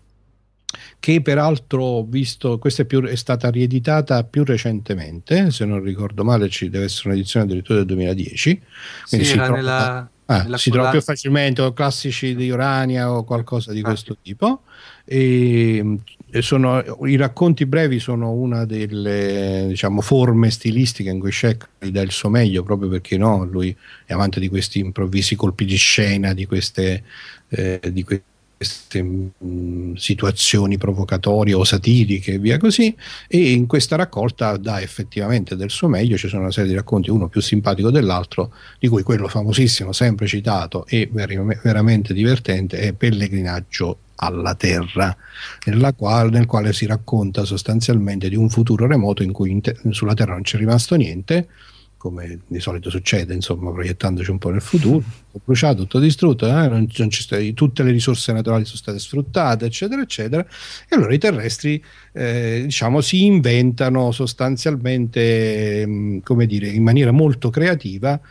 che peraltro ho visto, questa è, più, è stata rieditata più recentemente, se non ricordo male ci deve essere un'edizione addirittura del duemiladieci, quindi Sì, si era trova- nella, Ah, nella si trova collana- più facilmente o classici di Urania o qualcosa di Ah, questo tipo, e mh, Sono, i racconti brevi sono una delle, diciamo, forme stilistiche in cui Sheckley dà il suo meglio, proprio perché no, lui è amante di questi improvvisi colpi di scena, di queste, eh, di queste mh, situazioni provocatorie o satiriche e via così, e in questa raccolta dà effettivamente del suo meglio. Ci sono una serie di racconti, uno più simpatico dell'altro, di cui quello famosissimo, sempre citato e ver- veramente divertente, è Pellegrinaggio alla Terra, nella quale, nel quale si racconta sostanzialmente di un futuro remoto in cui in te- sulla Terra non c'è rimasto niente, come di solito succede, insomma, proiettandoci un po' nel futuro, tutto bruciato, tutto distrutto, eh? non, non ci sta, tutte le risorse naturali sono state sfruttate, eccetera, eccetera, e allora i terrestri, eh, diciamo, si inventano sostanzialmente, mh, come dire, in maniera molto creativa,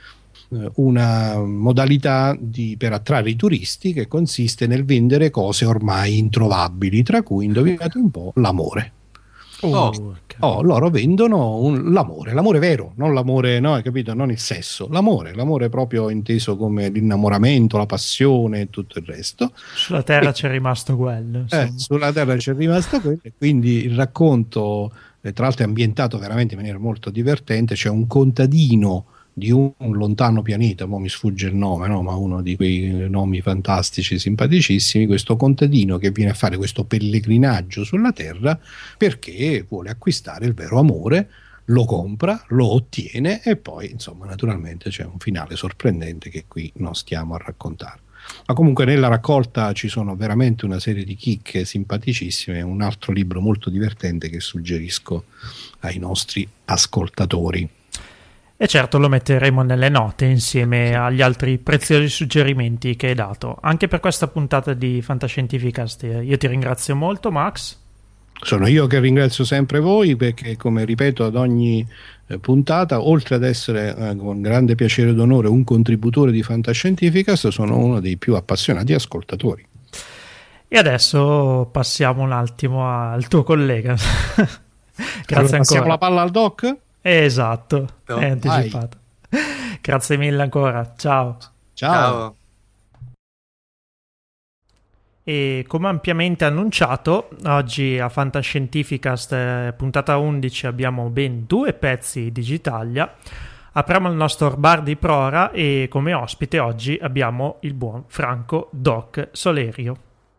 una modalità di, per attrarre i turisti, che consiste nel vendere cose ormai introvabili, tra cui, indovinate un po', l'amore. Oh, oh, loro vendono un, l'amore, l'amore vero, non l'amore, no, hai capito? Non il sesso, l'amore, l'amore proprio inteso come l'innamoramento, la passione e tutto il resto. Sulla terra e, c'è rimasto quello. Eh, sulla terra c'è rimasto quello, e quindi il racconto, eh, tra l'altro, è ambientato veramente in maniera molto divertente. C'è un contadino di un, un lontano pianeta, mo mi sfugge il nome, no? Ma uno di quei nomi fantastici, simpaticissimi, questo contadino che viene a fare questo pellegrinaggio sulla Terra perché vuole acquistare il vero amore, lo compra, lo ottiene e poi, insomma, naturalmente c'è un finale sorprendente che qui non stiamo a raccontare. Ma comunque nella raccolta ci sono veramente una serie di chicche simpaticissime, un altro libro molto divertente che suggerisco ai nostri ascoltatori. E certo lo metteremo nelle note insieme agli altri preziosi suggerimenti che hai dato. Anche per questa puntata di Fantascientificast io ti ringrazio molto, Max. Sono io che ringrazio sempre voi, perché, come ripeto ad ogni eh, puntata, oltre ad essere eh, con grande piacere ed onore un contributore di Fantascientificast, sono uno dei più appassionati ascoltatori. E adesso passiamo un attimo al tuo collega. Grazie allora, passiamo ancora. la palla al doc? Esatto, no, è anticipato. Vai. Grazie mille ancora, ciao. Ciao. Ciao. E come ampiamente annunciato, oggi a Fantascientificast eh, puntata undici abbiamo ben due pezzi Digitalia. Apriamo il nostro bar di prora e come ospite oggi abbiamo il buon Franco Doc Solerio.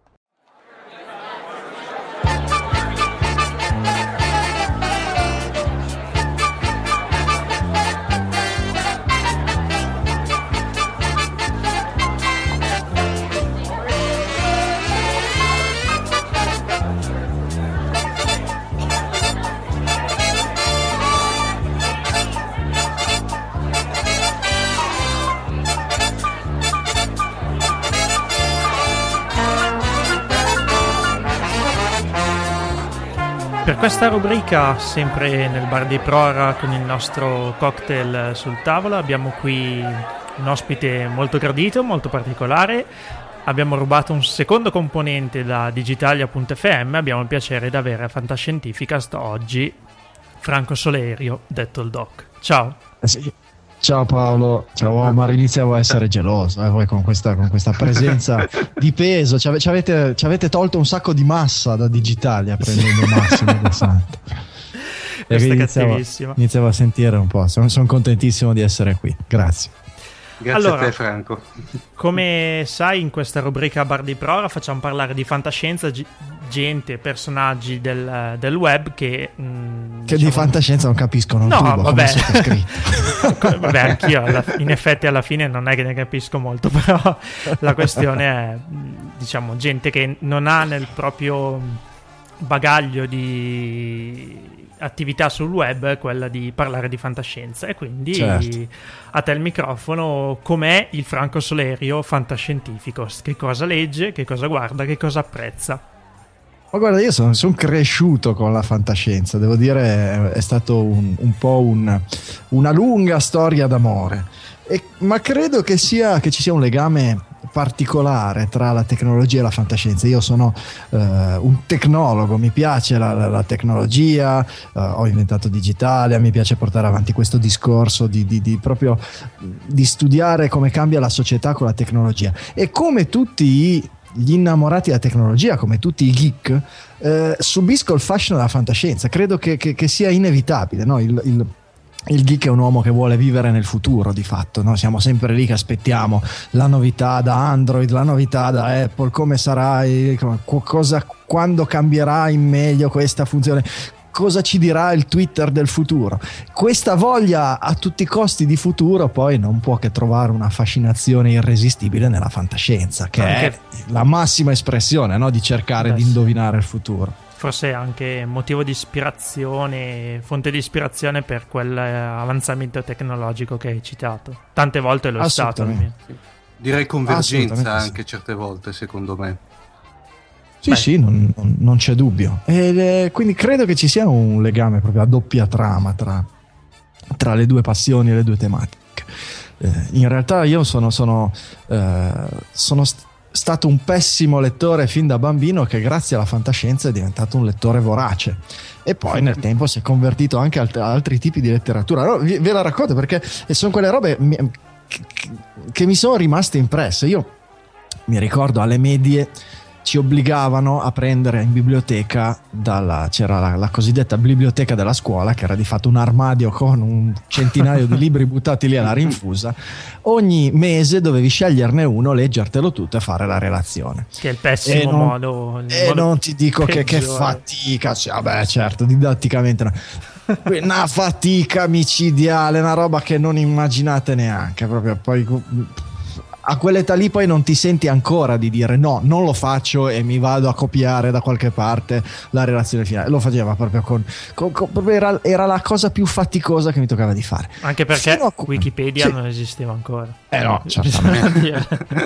Per questa rubrica, sempre nel bar di prora con il nostro cocktail sul tavolo, abbiamo qui un ospite molto gradito, molto particolare. Abbiamo rubato un secondo componente da Digitalia punto effe emme. Abbiamo il piacere di avere a Fantascientificast oggi Franco Solerio, detto il Doc. Ciao. Eh sì. Ciao Paolo, ciao Omar, iniziavo a essere geloso eh, voi con questa, con questa presenza di peso, ci, ave, ci, avete, ci avete tolto un sacco di massa da Digitalia prendendo Massimo del Santo. Questa è iniziavo, cattivissima. Iniziavo a sentire un po', sono, sono contentissimo di essere qui, grazie. Grazie allora, a te Franco. Come sai, in questa rubrica Bar di Prora facciamo parlare di fantascienza, g- gente, personaggi del, del web che... Mh, che diciamo, di fantascienza non capiscono un no, tubo, vabbè. come vabbè, anch'io alla, in effetti alla fine non è che ne capisco molto, però la questione è, diciamo, gente che non ha nel proprio bagaglio di attività sul web quella di parlare di fantascienza, e quindi certo. A te il microfono. Com'è il Franco Solerio fantascientifico? Che cosa legge, che cosa guarda, che cosa apprezza? Ma guarda, io sono, sono cresciuto con la fantascienza, devo dire è stato un, un po' un, una lunga storia d'amore, e, ma credo che, sia, che ci sia un legame particolare tra la tecnologia e la fantascienza. Io sono uh, un tecnologo, mi piace la, la, la tecnologia, uh, ho inventato Digitalia, mi piace portare avanti questo discorso di, di, di proprio di studiare come cambia la società con la tecnologia, e come tutti i gli innamorati della tecnologia, come tutti i geek, eh, subisco il fascino della fantascienza. Credo che, che, che sia inevitabile, no? il, il Il geek è un uomo che vuole vivere nel futuro, di fatto, no? Siamo sempre lì che aspettiamo la novità da Android, la novità da Apple, come sarà, cosa, quando cambierà in meglio questa funzione, cosa ci dirà il Twitter del futuro. Questa voglia a tutti i costi di futuro poi non può che trovare una fascinazione irresistibile nella fantascienza, che anche è la massima espressione, no? Di cercare Beh, di indovinare il futuro. Forse anche motivo di ispirazione, fonte di ispirazione per quell'avanzamento tecnologico che hai citato. Tante volte lo è stato. Direi convergenza anche certe volte, secondo me. Sì, Beh. sì, non, non, non c'è dubbio. E, quindi credo che ci sia un legame proprio a doppia trama tra, tra le due passioni e le due tematiche. Eh, in realtà io sono, sono, eh, sono st- stato un pessimo lettore fin da bambino, che grazie alla fantascienza è diventato un lettore vorace, e poi nel tempo si è convertito anche a alt- altri tipi di letteratura. Allora, ve, ve la racconto perché sono quelle robe mi, che, che mi sono rimaste impresse. Io mi ricordo alle medie ci obbligavano a prendere in biblioteca dalla, c'era la, la cosiddetta biblioteca della scuola, che era di fatto un armadio con un centinaio di libri buttati lì alla rinfusa. Ogni mese dovevi sceglierne uno, leggertelo tutto e fare la relazione, che è il pessimo e non, modo il e modo non ti dico che, che peggiore. fatica, cioè, vabbè, certo, didatticamente no. Una fatica micidiale, una roba che non immaginate neanche, proprio. Poi a quell'età lì poi non ti senti ancora di dire no, non lo faccio e mi vado a copiare da qualche parte la relazione finale. Lo faceva proprio con, con, con proprio era, era la cosa più faticosa che mi toccava di fare, anche perché a, Wikipedia sì. non esisteva ancora. Eh no, certamente.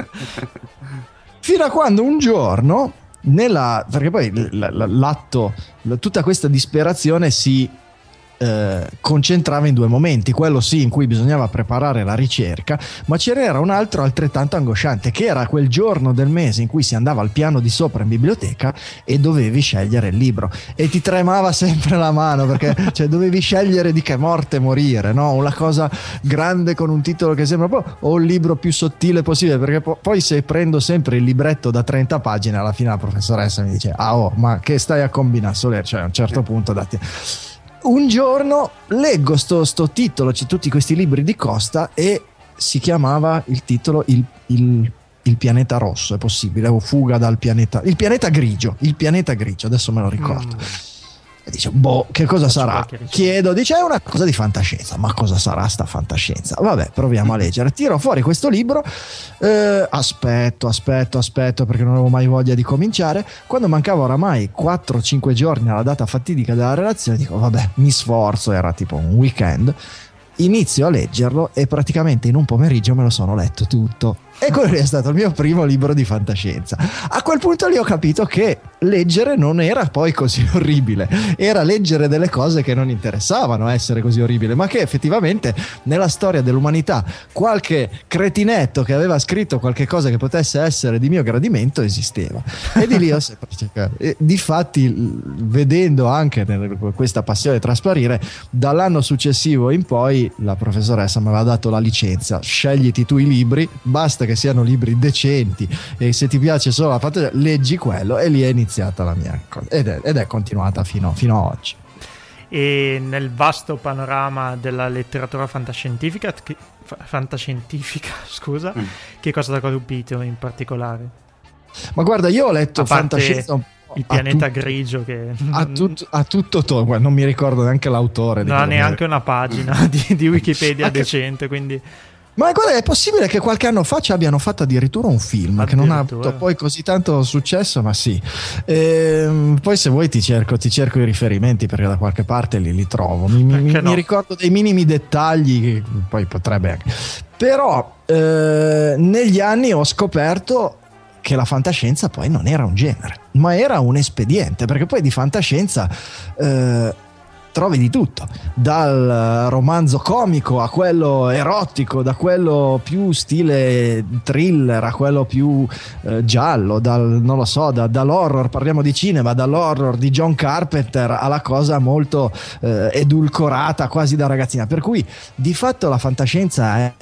Fino a quando un giorno nella, perché poi l'atto, tutta questa disperazione si Eh, concentrava in due momenti: quello sì in cui bisognava preparare la ricerca, ma ce n'era un altro altrettanto angosciante, che era quel giorno del mese in cui si andava al piano di sopra in biblioteca e dovevi scegliere il libro, e ti tremava sempre la mano perché cioè, dovevi scegliere di che morte morire, no? Una cosa grande con un titolo che sembra po', o il libro più sottile possibile, perché po- poi se prendo sempre il libretto da trenta pagine, alla fine la professoressa mi dice ah oh, ma che stai a combinare, Soler? Cioè a un certo punto dati. Un giorno leggo sto, sto titolo, c'è tutti questi libri di Costa, e si chiamava il titolo il, il, il pianeta rosso, è possibile, o fuga dal pianeta, il pianeta grigio, il pianeta grigio, adesso me lo ricordo. Mm. E dice, boh, che cosa sarà? Chiedo, dice, è una cosa di fantascienza. Ma cosa sarà sta fantascienza? Vabbè, proviamo a leggere. Tiro fuori questo libro, eh, aspetto, aspetto, aspetto, perché non avevo mai voglia di cominciare. Quando mancava oramai quattro cinque giorni alla data fatidica della relazione, dico, vabbè, mi sforzo, era tipo un weekend. Inizio a leggerlo e praticamente in un pomeriggio me lo sono letto tutto. E quello è stato il mio primo libro di fantascienza. A quel punto lì ho capito che leggere non era poi così orribile, era leggere delle cose che non interessavano essere così orribile, ma che effettivamente nella storia dell'umanità qualche cretinetto che aveva scritto qualche cosa che potesse essere di mio gradimento esisteva. E di lì ho sempre cercato. E difatti, vedendo anche questa passione trasparire, dall'anno successivo in poi la professoressa mi aveva dato la licenza: scegliti tu i libri, basta che siano libri decenti, e se ti piace solo la fantasia leggi quello. E lì è iniziata la mia cosa, ed è, ed è continuata fino, fino a oggi. E nel vasto panorama della letteratura fantascientifica che, fantascientifica scusa mm. che cosa ti ha colpito in particolare? Ma guarda, io ho letto fantascienza, il pianeta tutto, grigio che a, tut, a tutto to- non mi ricordo neanche l'autore, non ha neanche una pagina di, di Wikipedia anche... decente, quindi. Ma guarda, è possibile che qualche anno fa ci abbiano fatto addirittura un film che non ha avuto poi così tanto successo, ma sì. Ehm, poi se vuoi ti cerco, ti cerco i riferimenti, perché da qualche parte li, li trovo. Mi, mi, no? mi ricordo dei minimi dettagli che poi potrebbe anche. Però eh, negli anni ho scoperto che la fantascienza poi non era un genere, ma era un espediente, perché poi di fantascienza eh, trovi di tutto, dal romanzo comico a quello erotico, da quello più stile thriller a quello più eh, giallo, dal, non lo so, da, dall'horror, parliamo di cinema, dall'horror di John Carpenter alla cosa molto eh, edulcorata quasi da ragazzina, per cui di fatto la fantascienza è, è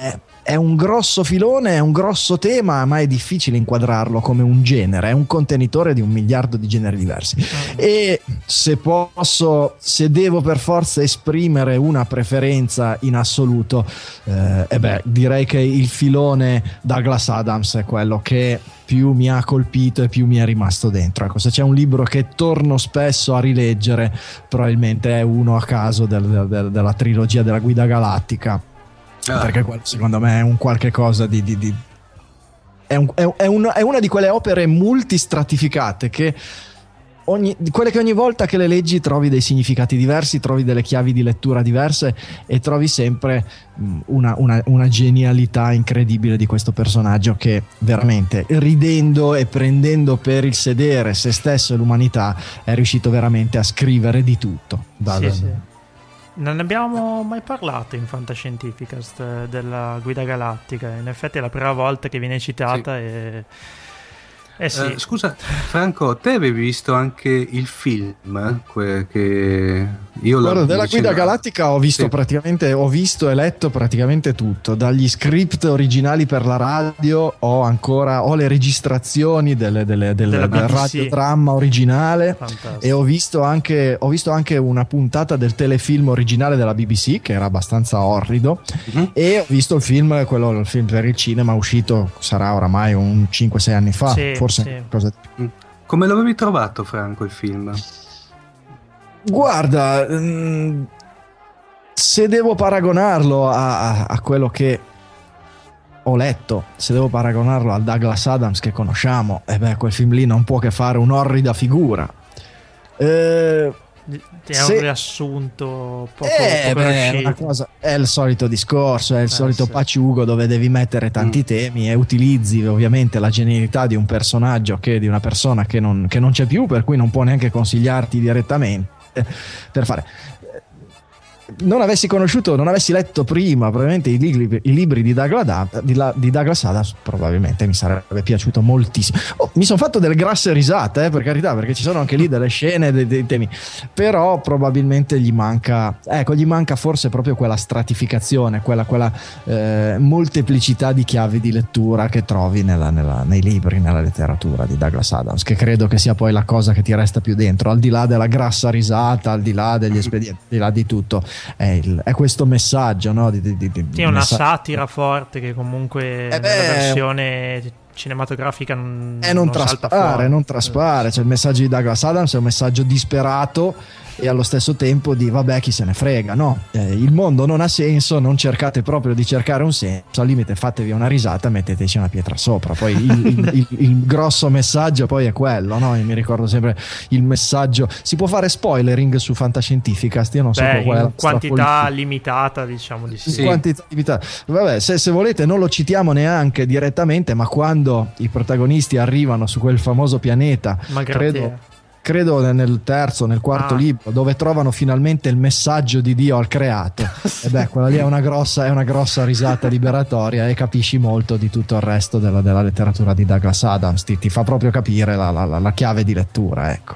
è un grosso filone, è un grosso tema, ma è difficile inquadrarlo come un genere, è un contenitore di un miliardo di generi diversi. Mm. E se posso, se devo per forza esprimere una preferenza in assoluto, eh, eh beh, direi che il filone Douglas Adams è quello che più mi ha colpito e più mi è rimasto dentro. Ecco, se c'è un libro che torno spesso a rileggere, probabilmente è uno a caso del, del, della trilogia della Guida Galattica, ah. perché quello secondo me è un qualche cosa di, di, di è, un, è, è, un, è una di quelle opere multistratificate che Ogni, quelle che ogni volta che le leggi trovi dei significati diversi, trovi delle chiavi di lettura diverse e trovi sempre una, una, una genialità incredibile di questo personaggio che veramente, ridendo e prendendo per il sedere se stesso e l'umanità, è riuscito veramente a scrivere di tutto. Da, sì, da, sì. Non ne abbiamo mai parlato in Fantascientificast della Guida Galattica, in effetti è la prima volta che viene citata. Sì. e Eh sì. eh, scusa Franco, te avevi visto anche il film que- che io Guarda, la, della dicendo... Guida Galattica ho visto sì. praticamente ho visto e letto praticamente tutto, dagli script originali per la radio, ho ancora ho le registrazioni delle, delle, delle, del radiodramma originale. Fantastico. E ho visto anche ho visto anche una puntata del telefilm originale della B B C che era abbastanza orrido, mm-hmm. e ho visto il film quello il film per il cinema uscito sarà oramai un cinque sei anni fa. Sì. Forse sì. cosa... Come l'avevi trovato, Franco, il film? Guarda, mh, se devo paragonarlo a, a, a quello che ho letto, se devo paragonarlo al Douglas Adams che conosciamo, e eh beh, quel film lì non può che fare un'orrida figura. Eh, È un riassunto poco, eh, poco beh, è, una cosa, è il solito discorso, è il eh, solito sì. paciugo dove devi mettere tanti mm. temi e utilizzi ovviamente la genialità di un personaggio che di una persona che non, che non c'è più, per cui non può neanche consigliarti direttamente per fare. Non avessi conosciuto, non avessi letto prima probabilmente i libri, i libri di, Douglas, di, di Douglas Adams, probabilmente mi sarebbe piaciuto moltissimo. Oh, mi sono fatto delle grasse risate, eh, per carità, perché ci sono anche lì delle scene, dei, dei temi, però probabilmente gli manca, ecco, gli manca forse proprio quella stratificazione, quella, quella eh, molteplicità di chiavi di lettura che trovi nella, nella, nei libri, nella letteratura di Douglas Adams, che credo che sia poi la cosa che ti resta più dentro, al di là della grassa risata, al di là degli espedienti, al di là di tutto. È, il, è questo messaggio, no? Di, di, di, sì, una messaggio. satira forte che comunque eh beh, nella versione cinematografica non, è non, non traspare, non traspare. Cioè, il messaggio di Douglas Adams è un messaggio disperato e allo stesso tempo di vabbè, chi se ne frega, no? Eh, il mondo non ha senso, non cercate proprio di cercare un senso, al limite fatevi una risata e metteteci una pietra sopra. Poi il, il, il, il grosso messaggio poi è quello, no? Io mi ricordo sempre il messaggio. Si può fare spoilering su Fantascientificast? Io non so Beh, qual è la quantità limitata, diciamo di sì. sì. Quantità limitata. Vabbè, se, se volete non lo citiamo neanche direttamente, ma quando i protagonisti arrivano su quel famoso pianeta, credo credo nel terzo, nel quarto ah. libro, dove trovano finalmente il messaggio di Dio al creato, e beh, quella lì è una grossa, è una grossa risata liberatoria e capisci molto di tutto il resto della, della letteratura di Douglas Adams, ti, ti fa proprio capire la, la, la chiave di lettura, ecco.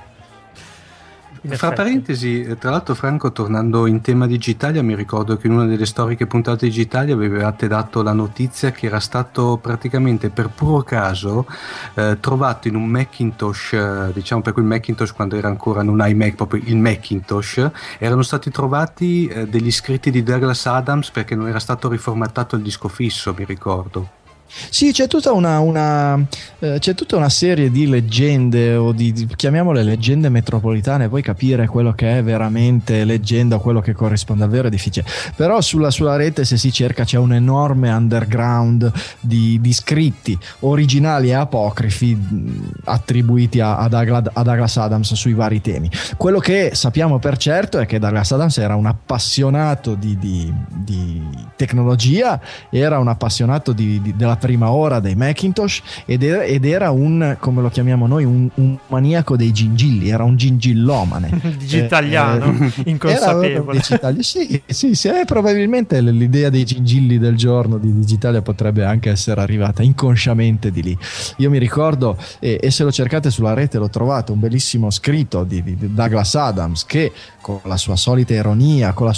Fra parentesi, tra l'altro, Franco, tornando in tema Digitalia, mi ricordo che in una delle storiche puntate di Digitalia avevate dato la notizia che era stato praticamente per puro caso eh, trovato in un Macintosh, eh, diciamo per cui il Macintosh quando era ancora non iMac, proprio il Macintosh, erano stati trovati eh, degli scritti di Douglas Adams perché non era stato riformattato il disco fisso, mi ricordo. Sì, c'è tutta una, una eh, c'è tutta una serie di leggende o di, di chiamiamole leggende metropolitane, poi capire quello che è veramente leggenda o quello che corrisponde al vero è difficile, però sulla, sulla rete se si cerca c'è un enorme underground di, di scritti originali e apocrifi attribuiti a, a, Douglas, a Douglas Adams sui vari temi. Quello che sappiamo per certo è che Douglas Adams era un appassionato di, di, di tecnologia, era un appassionato di, di, della prima ora dei Macintosh ed era, ed era un, come lo chiamiamo noi, un, un maniaco dei gingilli, era un gingillomane. Digitaliano, eh, eh, inconsapevole. Digitali- sì, sì, sì, eh, probabilmente l'idea dei gingilli del giorno di Digitalia potrebbe anche essere arrivata inconsciamente di lì. Io mi ricordo, e, e se lo cercate sulla rete lo trovate, un bellissimo scritto di, di Douglas Adams che con la sua solita ironia, con la sua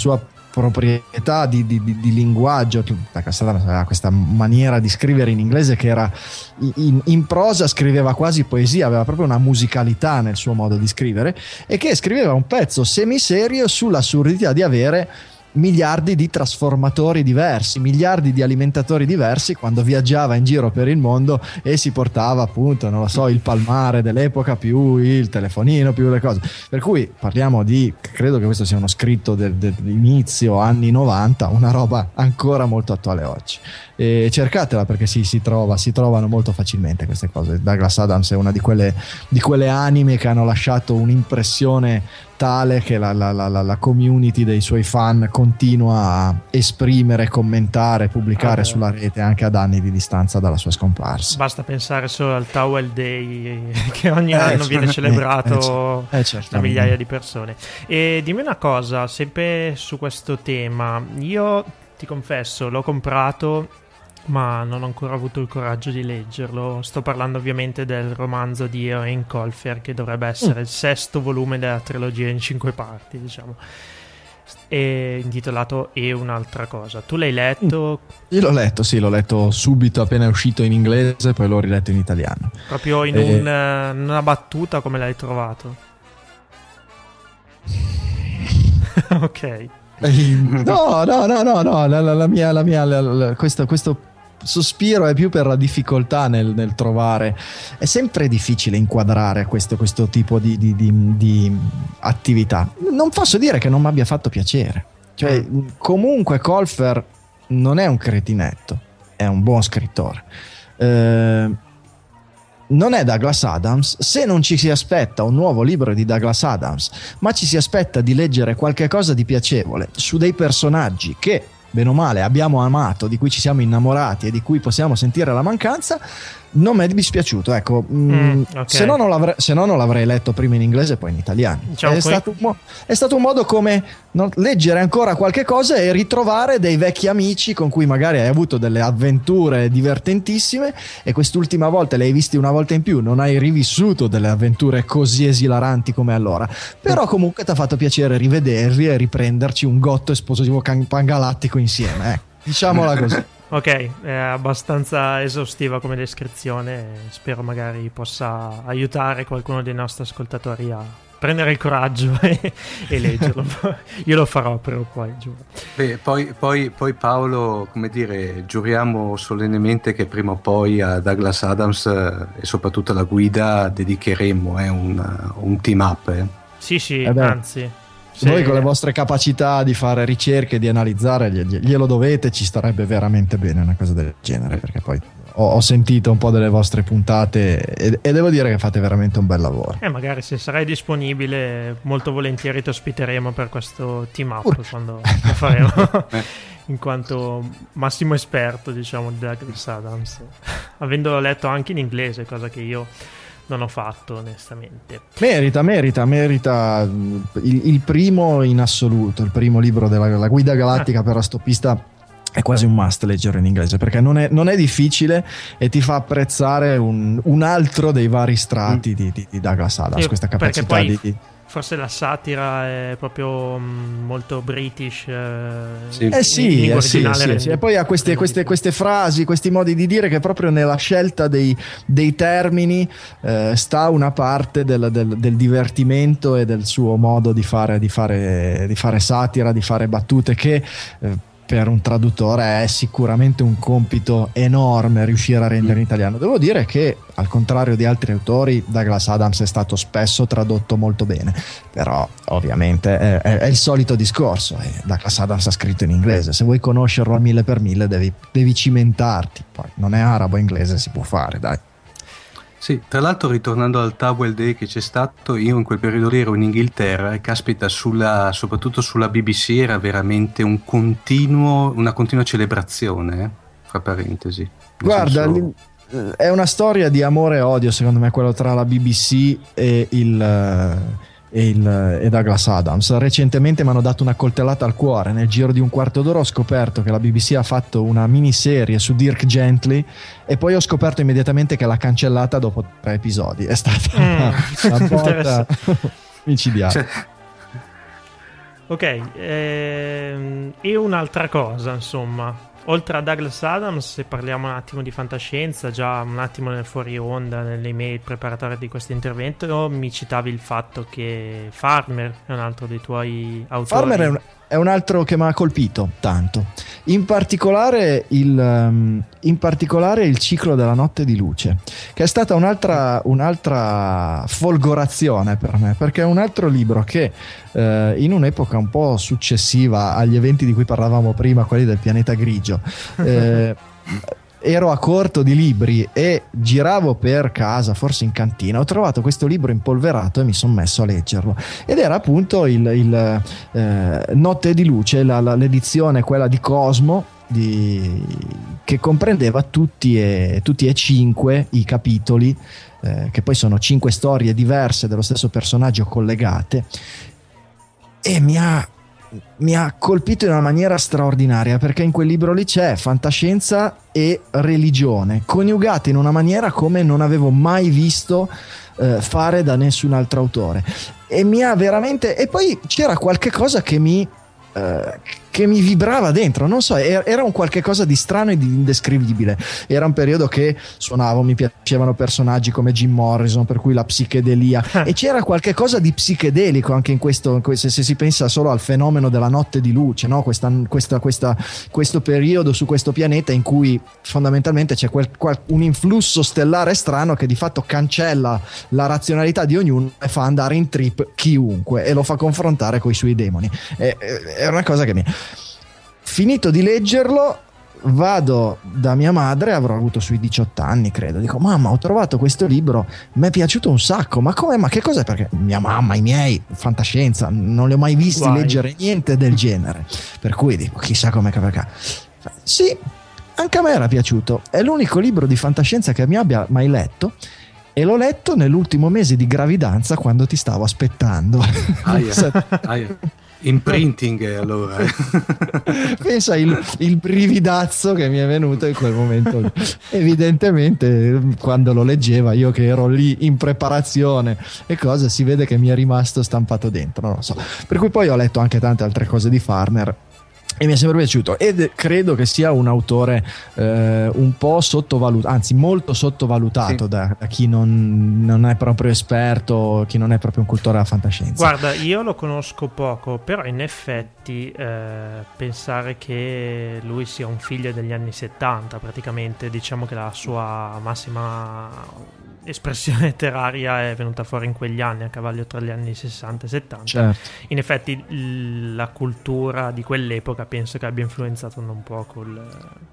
proprietà di, di, di, di linguaggio. Douglas Adams aveva questa maniera di scrivere in inglese che era in, in prosa, scriveva quasi poesia, aveva proprio una musicalità nel suo modo di scrivere, e che scriveva un pezzo semiserio sull'assurdità di avere miliardi di trasformatori diversi, miliardi di alimentatori diversi, quando viaggiava in giro per il mondo e si portava appunto, non lo so, il palmare dell'epoca più il telefonino più le cose. Per cui parliamo di, credo che questo sia uno scritto del, dell'inizio anni novanta, una roba ancora molto attuale oggi. E cercatela, perché si, si trova, si trovano molto facilmente queste cose. Douglas Adams è una di quelle, di quelle anime che hanno lasciato un'impressione tale che la, la, la, la community dei suoi fan continua a esprimere, commentare, pubblicare ah, sulla rete anche ad anni di distanza dalla sua scomparsa. Basta pensare solo al Towel Day che ogni eh, anno viene celebrato eh, eh, da migliaia di persone. E dimmi una cosa, sempre su questo tema, io ti confesso, l'ho comprato ma non ho ancora avuto il coraggio di leggerlo. Sto parlando ovviamente del romanzo di Eoin Colfer, che dovrebbe essere mm. il sesto volume della trilogia in cinque parti, diciamo, e intitolato E un'altra cosa. Tu l'hai letto? Io l'ho letto, sì, l'ho letto subito appena è uscito in inglese, poi l'ho riletto in italiano. Proprio in e... un, una battuta, come l'hai trovato? Ok. No, no, no, no, no, la, la, la mia, la mia la, la, questo, questo sospiro è più per la difficoltà nel, nel trovare. È sempre difficile inquadrare questo, questo tipo di, di, di, di attività. Non posso dire che non mi abbia fatto piacere. Cioè, comunque Colfer non è un cretinetto, è un buon scrittore. Eh, non è Douglas Adams. Se non ci si aspetta un nuovo libro di Douglas Adams, ma ci si aspetta di leggere qualche cosa di piacevole su dei personaggi che, bene o male, abbiamo amato, di cui ci siamo innamorati e di cui possiamo sentire la mancanza, non mi è dispiaciuto, ecco. mm, okay. se, no non l'avrei, se no non l'avrei letto prima in inglese e poi in italiano. Diciamo è, stato un mo- è stato un modo come non, leggere ancora qualche cosa e ritrovare dei vecchi amici con cui magari hai avuto delle avventure divertentissime, e quest'ultima volta le hai visti una volta in più, non hai rivissuto delle avventure così esilaranti come allora, però comunque ti ha fatto piacere rivederli e riprenderci un gotto esplosivo pangalattico insieme, eh. Diciamola così. Ok, è abbastanza esaustiva come descrizione, spero magari possa aiutare qualcuno dei nostri ascoltatori a prendere il coraggio e, e leggerlo. Io lo farò però poi, giuro. Beh, poi, poi, poi Paolo, come dire, giuriamo solennemente che prima o poi a Douglas Adams e soprattutto alla guida dedicheremo eh, un, un team up. Eh. Sì, sì, eh anzi... Voi con le vostre capacità di fare ricerche, di analizzare, glielo dovete, ci starebbe veramente bene una cosa del genere, perché poi ho, ho sentito un po' delle vostre puntate e, e devo dire che fate veramente un bel lavoro. E eh, magari se sarai disponibile molto volentieri ti ospiteremo per questo team up uh. quando lo faremo in quanto massimo esperto, diciamo, di Douglas Adams, avendolo letto anche in inglese, cosa che io non ho fatto onestamente. Merita, merita, merita il, il primo in assoluto, il primo libro della la Guida Galattica ah. per la stoppista è quasi un must leggerlo in inglese, perché non è, non è difficile e ti fa apprezzare un, un altro dei vari strati mm. di, di, di Douglas Adams, sì, questa capacità poi... di, di forse la satira è proprio mh, molto British. Eh sì, eh sì, eh sì, sì, sì. E poi ha queste, queste, queste frasi, questi modi di dire che proprio nella scelta dei, dei termini eh, sta una parte del, del, del divertimento e del suo modo di fare, di fare, di fare satira, di fare battute che... Eh, per un traduttore è sicuramente un compito enorme riuscire a rendere in italiano. Devo dire che, al contrario di altri autori, Douglas Adams è stato spesso tradotto molto bene, però ovviamente è, è, è il solito discorso. Douglas Adams ha scritto in inglese, se vuoi conoscerlo a mille per mille devi, devi cimentarti, poi non è arabo-inglese, si può fare, dai. Sì, tra l'altro, ritornando al Towel Day che c'è stato, io in quel periodo lì ero in Inghilterra e caspita, sulla, soprattutto sulla B B C era veramente un continuo, una continua celebrazione, eh? Fra parentesi. Guarda, senso... è una storia di amore e odio, secondo me, quello tra la B B C e il... E, il, e Douglas Adams. Recentemente mi hanno dato una coltellata al cuore. Nel giro di un quarto d'ora ho scoperto che la B B C ha fatto una miniserie su Dirk Gently e poi ho scoperto immediatamente che l'ha cancellata dopo tre episodi. È stata mm. una, una botta micidiale. Cioè, Ok, ehm, e un'altra cosa, insomma, oltre a Douglas Adams, se parliamo un attimo di fantascienza, già un attimo nel fuori onda, nelle email preparatorie di questo intervento, mi citavi il fatto che Farmer è un altro dei tuoi autori. Farmer è un, è un altro che mi ha colpito tanto, in particolare il, um, in particolare il ciclo della notte di luce, che è stata un'altra, un'altra folgorazione per me, perché è un altro libro che eh, in un'epoca un po' successiva agli eventi di cui parlavamo prima, quelli del pianeta grigio, eh, ero a corto di libri e giravo per casa, forse in cantina, ho trovato questo libro impolverato e mi sono messo a leggerlo, ed era appunto il, il eh, Notte di luce, la, la, l'edizione quella di Cosmo, di, che comprendeva tutti e, tutti e cinque i capitoli, eh, che poi sono cinque storie diverse dello stesso personaggio collegate, e mi ha mi ha colpito in una maniera straordinaria, perché in quel libro lì c'è fantascienza e religione coniugate in una maniera come non avevo mai visto eh, fare da nessun altro autore, e mi ha veramente, e poi c'era qualche cosa che mi eh, che mi vibrava dentro, non so, era un qualche cosa di strano e di indescrivibile. Era un periodo che suonavo, mi piacevano personaggi come Jim Morrison, per cui la psichedelia, e c'era qualche cosa di psichedelico anche in questo, se, se si pensa solo al fenomeno della notte di luce, no? questa, questa, questa, questo periodo su questo pianeta in cui fondamentalmente c'è quel, quel, un influsso stellare strano che di fatto cancella la razionalità di ognuno e fa andare in trip chiunque e lo fa confrontare coi suoi demoni. È, è una cosa che mi... Finito di leggerlo, vado da mia madre, avrò avuto sui diciotto anni credo, dico: mamma, ho trovato questo libro, mi è piaciuto un sacco, ma come, ma che cos'è? Perché mia mamma, i miei, fantascienza, non li ho mai visti Guai. leggere niente del genere, per cui dico chissà come, perché sì, anche a me era piaciuto, è l'unico libro di fantascienza che mi abbia mai letto, e l'ho letto nell'ultimo mese di gravidanza, quando ti stavo aspettando. Aia, aia. Imprinting, allora. Pensa il, il brividazzo che mi è venuto in quel momento lì. Evidentemente quando lo leggeva, io che ero lì in preparazione e cosa, si vede che mi è rimasto stampato dentro, non lo so. Per cui poi ho letto anche tante altre cose di Farmer e mi è sempre piaciuto, ed credo che sia un autore eh, un po' sottovalutato, anzi molto sottovalutato, sì, da, da chi non, non è proprio esperto, chi non è proprio un cultore della fantascienza. Guarda, io lo conosco poco, però in effetti eh, pensare che lui sia un figlio degli anni settanta, praticamente, diciamo che la sua massima espressione letteraria è venuta fuori in quegli anni, a cavallo tra gli anni sessanta e settanta. Certo. In effetti la cultura di quell'epoca penso che abbia influenzato un poco il...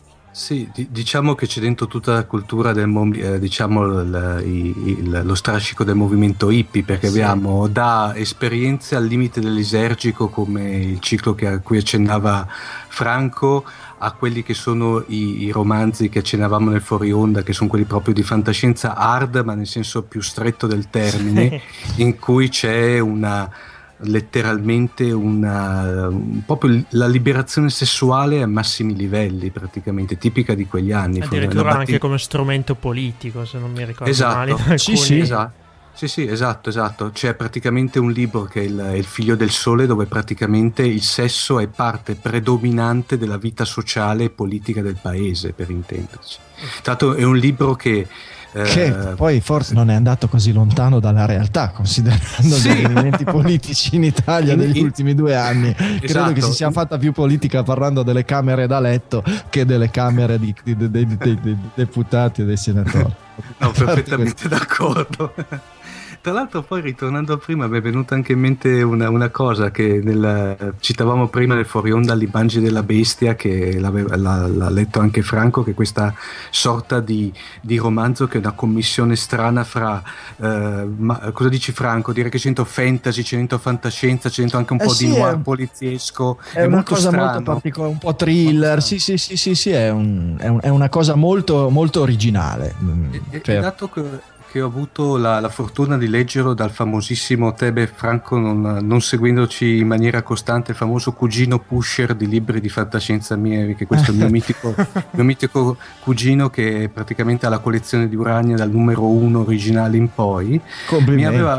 Sì, d- diciamo che c'è dentro tutta la cultura del mom- eh, diciamo l- il, il, lo strascico del movimento hippie, perché sì, abbiamo da esperienze al limite dell'isergico, come il ciclo che, a cui accennava Franco, a quelli che sono i, i romanzi che accennavamo nel fuori onda, che sono quelli proprio di fantascienza hard, ma nel senso più stretto del termine, in cui c'è una letteralmente una un, proprio la liberazione sessuale a massimi livelli, praticamente tipica di quegli anni, addirittura batti... anche come strumento politico, se non mi ricordo esatto. male. Sì, sì, esatto. Sì, sì, esatto, esatto. C'è praticamente un libro che è il, è il Figlio del Sole, dove praticamente il sesso è parte predominante della vita sociale e politica del paese, per intenderci. Tra l'altro è un libro che che eh, poi forse non è andato così lontano dalla realtà, considerando sì, gli avvenimenti politici in Italia in, degli in, ultimi due anni. Esatto. Credo che si sia fatta più politica parlando delle camere da letto che delle camere di, di, di, di, di, di deputati e dei senatori. No, perfettamente d'accordo. Tra l'altro, poi ritornando a prima, mi è venuta anche in mente una, una cosa che nel, citavamo prima nel fuori onda, l'Immagine della bestia, che l'ha, l'ha letto anche Franco, che è questa sorta di, di romanzo che è una commissione strana fra eh, ma, cosa dici Franco? Direi che c'è dentro fantasy, c'è dentro fantascienza, c'è dentro anche un eh po' sì, di noir è, poliziesco, è, è una molto cosa strano, molto particolare, un po' thriller, sì sì sì sì, sì è, un, è, un, è una cosa molto molto originale. E, per... dato che che ho avuto la, la fortuna di leggerlo dal famosissimo Tebe Franco, non, non seguendoci in maniera costante, il famoso cugino pusher di libri di fantascienza miei, che questo è il mio mitico, mio mitico cugino, che praticamente ha la collezione di Urania dal numero uno originale in poi. Mi aveva,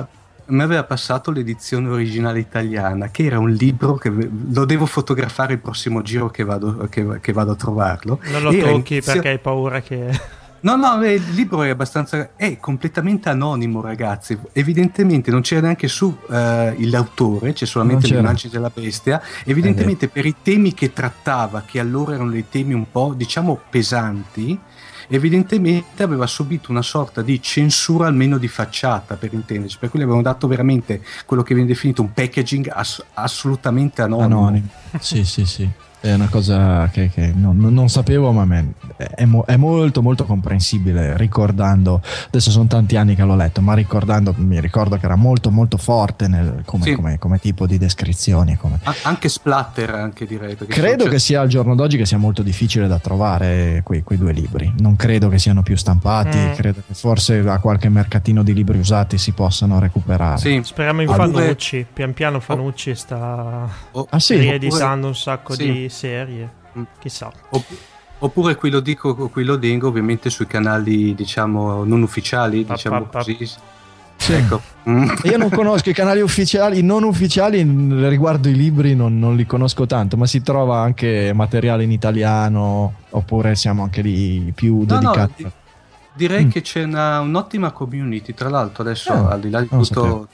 mi aveva passato l'edizione originale italiana, che era un libro che lo devo fotografare il prossimo giro che vado, che, che vado a trovarlo. Non lo era tocchi inizio... perché hai paura che... No, no, il libro è abbastanza... è completamente anonimo, ragazzi. Evidentemente non c'era neanche su uh, l'autore, c'è solamente l'immagine della bestia. Evidentemente eh, per i temi che trattava, che allora erano dei temi un po', diciamo, pesanti, evidentemente aveva subito una sorta di censura, almeno di facciata, per intenderci, per cui le avevano dato veramente quello che viene definito un packaging ass- assolutamente anonimo. Anonimo. Sì, sì, sì. È una cosa che, che non, non sapevo, ma man, è, mo, è molto molto comprensibile, ricordando, adesso sono tanti anni che l'ho letto, ma ricordando, mi ricordo che era molto molto forte nel, come, sì. come, come tipo di descrizioni, come... anche splatter, anche direi, credo sono... che sia al giorno d'oggi che sia molto difficile da trovare quei, quei due libri, non credo che siano più stampati, mm. credo che forse a qualche mercatino di libri usati si possano recuperare. Sì. Speriamo in Oppure... Fanucci, pian piano Fanucci oh. sta oh. Ah, sì? rieditando Oppure... un sacco sì. di serie, chissà. Oppure qui lo dico, qui lo dengo, ovviamente sui canali, diciamo, non ufficiali, pa, diciamo pa, pa. così. Sì. Ecco. Io non conosco i canali ufficiali, non ufficiali riguardo i libri non, non li conosco tanto, ma si trova anche materiale in italiano, oppure siamo anche lì più no, dedicati? No, direi mm. che c'è una, un'ottima community, tra l'altro adesso eh, al di là di tutto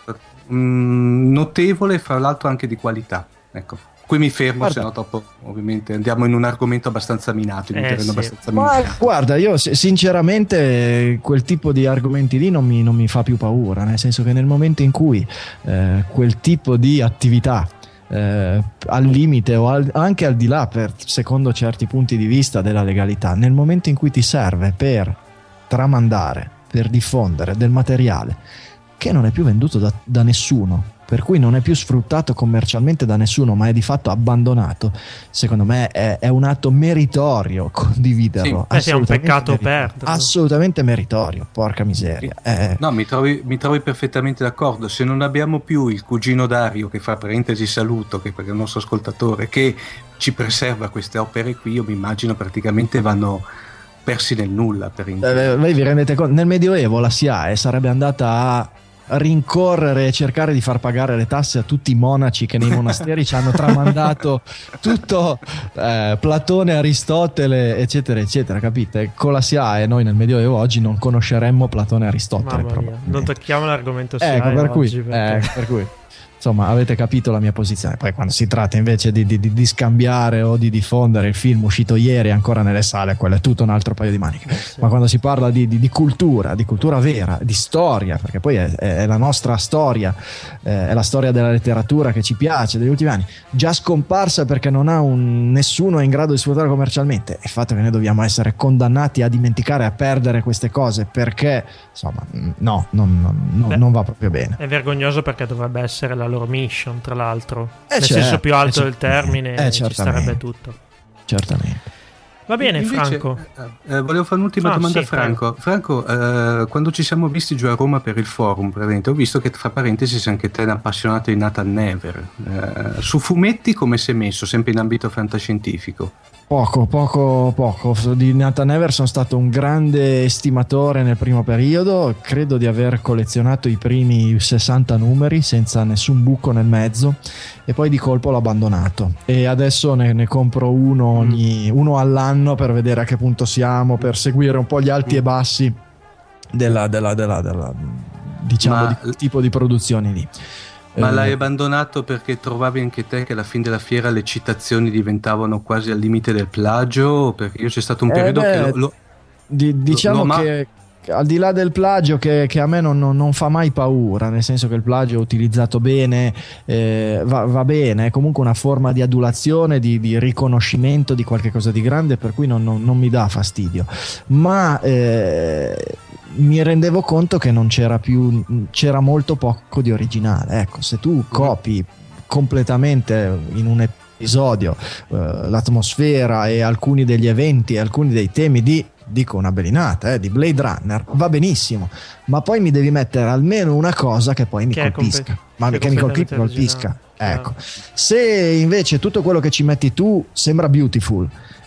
mh, notevole, fra l'altro anche di qualità, ecco. Qui mi fermo, guarda. Se no dopo ovviamente andiamo in un argomento abbastanza minato, in un eh, terreno sì. abbastanza Ma minato. guarda, io sinceramente quel tipo di argomenti lì non mi, non mi fa più paura, nel senso che nel momento in cui eh, quel tipo di attività eh, al limite o al, anche al di là, per, secondo certi punti di vista della legalità, nel momento in cui ti serve per tramandare, per diffondere del materiale che non è più venduto da, da nessuno, per cui non è più sfruttato commercialmente da nessuno, ma è di fatto abbandonato, secondo me è, è un atto meritorio condividerlo. Sì, è un peccato meritorio. perderlo. Assolutamente meritorio, porca miseria. Eh. No, mi trovi, mi trovi perfettamente d'accordo. Se non abbiamo più il cugino Dario, che fa parentesi saluto, che perché è il nostro ascoltatore, che ci preserva queste opere qui, io mi immagino praticamente vanno persi nel nulla. Per eh, voi vi rendete conto? Nel Medioevo la S I A E sarebbe andata a rincorrere e cercare di far pagare le tasse a tutti i monaci che nei monasteri ci hanno tramandato tutto eh, Platone, Aristotele, eccetera eccetera, capite? Con la S I A E noi nel Medioevo oggi non conosceremmo Platone e Aristotele. Non tocchiamo l'argomento S I A E ecco, per cui, perché... eh, per cui insomma avete capito la mia posizione. Poi quando si tratta invece di, di, di scambiare o di diffondere il film uscito ieri ancora nelle sale, quello è tutto un altro paio di maniche. Eh sì. Ma quando si parla di, di, di cultura, di cultura vera, di storia, perché poi è, è la nostra storia, eh, è la storia della letteratura che ci piace degli ultimi anni, già scomparsa perché non ha un, nessuno è in grado di sfruttarla commercialmente, il fatto che noi dobbiamo essere condannati a dimenticare, a perdere queste cose perché insomma no, non, non, non, Beh, non va proprio bene. È vergognoso perché dovrebbe essere la loro mission, tra l'altro, eh nel certo, senso più alto eh del termine, eh ci starebbe tutto. Certamente. Va bene. Invece, Franco, eh, volevo fare un'ultima ah, domanda sì, a Franco. Franco, eh, quando ci siamo visti giù a Roma per il forum, ho visto che tra parentesi sei anche te un appassionato di Nathan Never. Eh, su fumetti come sei messo, sempre in ambito fantascientifico? Poco, poco, poco. Di Nathan Never sono stato un grande estimatore nel primo periodo, credo di aver collezionato i primi sessanta numeri senza nessun buco nel mezzo e poi di colpo l'ho abbandonato e adesso ne, ne compro uno ogni uno all'anno per vedere a che punto siamo, per seguire un po' gli alti e bassi della, della, della, della diciamo Ma... di tipo di produzioni lì. Ma l'hai abbandonato perché trovavi anche te che alla fine della fiera le citazioni diventavano quasi al limite del plagio? Perché io c'è stato un periodo eh beh, che lo, lo, di, diciamo lo, lo, che ma... al di là del plagio che, che a me non, non, non fa mai paura, nel senso che il plagio utilizzato bene eh, va, va bene, è comunque una forma di adulazione, di, di riconoscimento di qualche cosa di grande, per cui non, non, non mi dà fastidio, ma eh, mi rendevo conto che non c'era più, c'era molto poco di originale. Ecco, se tu copi completamente in un episodio eh, l'atmosfera e alcuni degli eventi e alcuni dei temi di, dico una belinata, eh, di Blade Runner, va benissimo, ma poi mi devi mettere almeno una cosa che poi mi che colpisca, comp- ma che, che mi colpisca, colpisca. Ecco. Se invece tutto quello che ci metti tu sembra beautiful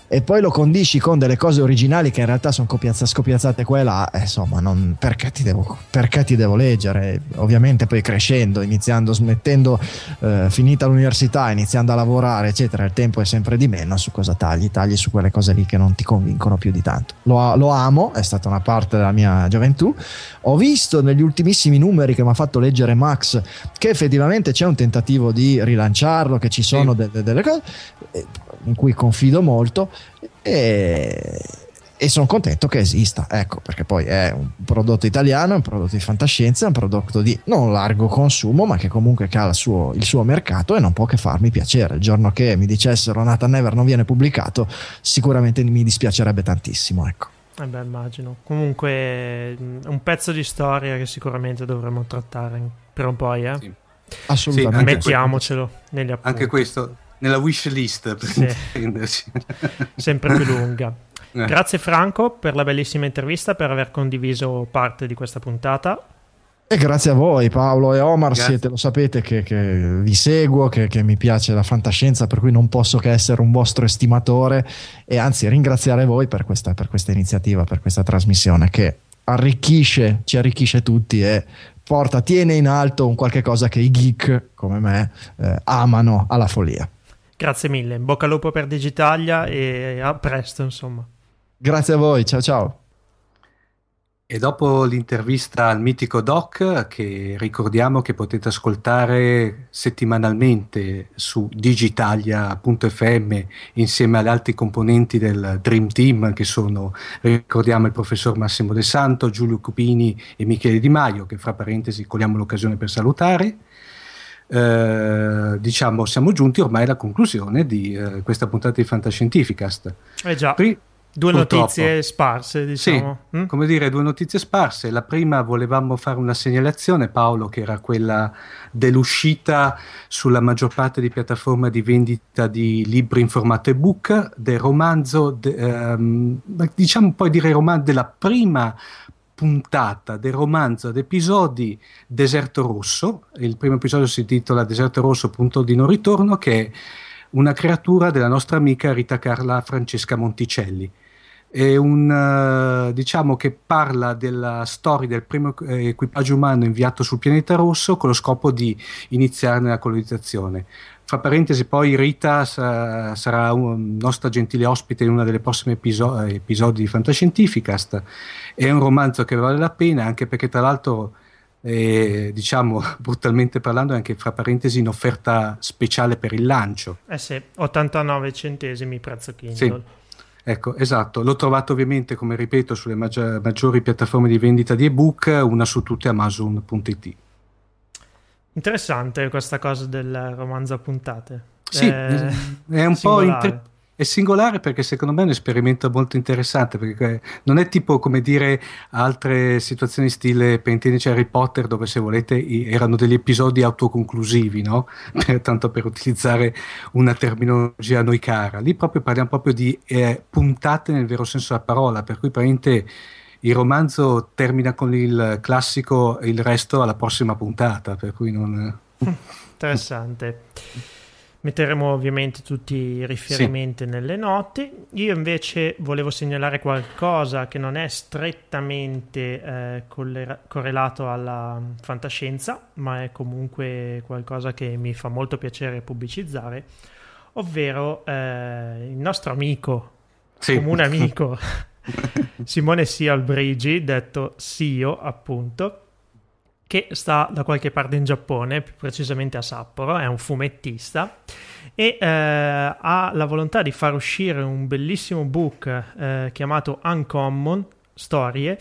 e poi lo condisci con delle cose originali che in realtà sono copiazza, scopiazzate qua e là, eh, insomma, non, perché, ti devo, perché ti devo leggere? Ovviamente poi crescendo, iniziando, smettendo, eh, finita l'università, iniziando a lavorare, eccetera, il tempo è sempre di meno. Su cosa tagli? Tagli su quelle cose lì che non ti convincono più di tanto. Lo, lo amo, è stata una parte della mia gioventù. Ho visto negli ultimissimi numeri che mi ha fatto leggere Max che effettivamente c'è un tentativo di rilanciarlo, che ci sono sì. delle, delle cose in cui confido molto, e, e sono contento che esista, ecco, perché poi è un prodotto italiano, è un prodotto di fantascienza, è un prodotto di non largo consumo, ma che comunque ha il suo, il suo mercato, e non può che farmi piacere. Il giorno che mi dicessero Nathan Never non viene pubblicato, sicuramente mi dispiacerebbe tantissimo, ecco. Eh beh, immagino. Comunque un pezzo di storia che sicuramente dovremmo trattare per un po', eh? Sì. Assolutamente. Sì, mettiamocelo negli appunti. Anche questo nella wish list, per sì. intenderci. Sempre più lunga. Eh. Grazie Franco per la bellissima intervista, per aver condiviso parte di questa puntata. E grazie a voi Paolo e Omar, grazie. Siete, lo sapete che, che vi seguo, che, che mi piace la fantascienza, per cui non posso che essere un vostro estimatore, e anzi ringraziare voi per questa, per questa iniziativa, per questa trasmissione che arricchisce, ci arricchisce tutti e porta, tiene in alto un qualche cosa che i geek come me eh, amano alla follia. Grazie mille, in bocca al lupo per Digitalia e a presto, insomma. Grazie a voi, ciao ciao. E dopo l'intervista al mitico Doc, che ricordiamo che potete ascoltare settimanalmente su digitalia punto effe emme insieme agli altri componenti del Dream Team, che sono, ricordiamo, il professor Massimo De Santo, Giulio Cupini e Michele Di Maio, che fra parentesi cogliamo l'occasione per salutare. Eh, diciamo, siamo giunti ormai alla conclusione di eh, questa puntata di Fantascientificast. Eh già. Pri- Due Purtroppo. notizie sparse, diciamo. Sì, mm? come dire, due notizie sparse. La prima, volevamo fare una segnalazione, Paolo, che era quella dell'uscita sulla maggior parte di piattaforme di vendita di libri in formato ebook del romanzo, de, ehm, diciamo poi dire romanzo, della prima puntata del romanzo ad episodi Deserto Rosso. Il primo episodio si intitola Deserto Rosso, punto di non ritorno, che è una creatura della nostra amica Rita Carla Francesca Monticelli. È un uh, diciamo che parla della storia del primo eh, equipaggio umano inviato sul pianeta rosso con lo scopo di iniziarne la colonizzazione. Fra parentesi, poi Rita sa- sarà un nostra gentile ospite in uno delle prossime episo- episodi di Fantascientificast. È un romanzo che vale la pena, anche perché tra l'altro eh, diciamo brutalmente parlando è anche, fra parentesi, in offerta speciale per il lancio. Eh sì, ottantanove centesimi prezzo Kindle. Sì. Ecco, esatto, l'ho trovato ovviamente, come ripeto, sulle maggi- maggiori piattaforme di vendita di ebook, una su tutte Amazon punto it. Interessante questa cosa del romanzo a puntate. Sì, è, è un singolare. po' inter- è singolare, perché secondo me è un esperimento molto interessante, perché non è tipo, come dire, altre situazioni stile Pentenice Harry Potter, dove, se volete, i- erano degli episodi autoconclusivi, no? Per, tanto per utilizzare una terminologia a noi cara. Lì proprio parliamo proprio di eh, puntate nel vero senso della parola, per cui praticamente il romanzo termina con il classico il resto alla prossima puntata, per cui non... Interessante. Metteremo ovviamente tutti i riferimenti sì. nelle note. Io invece volevo segnalare qualcosa che non è strettamente eh, collera- correlato alla fantascienza, ma è comunque qualcosa che mi fa molto piacere pubblicizzare, ovvero eh, il nostro amico, sì. comune amico Simone Sialbrigi, detto Sio appunto, che sta da qualche parte in Giappone, più precisamente a Sapporo, è un fumettista e eh, ha la volontà di far uscire un bellissimo book eh, chiamato Uncommon Storie,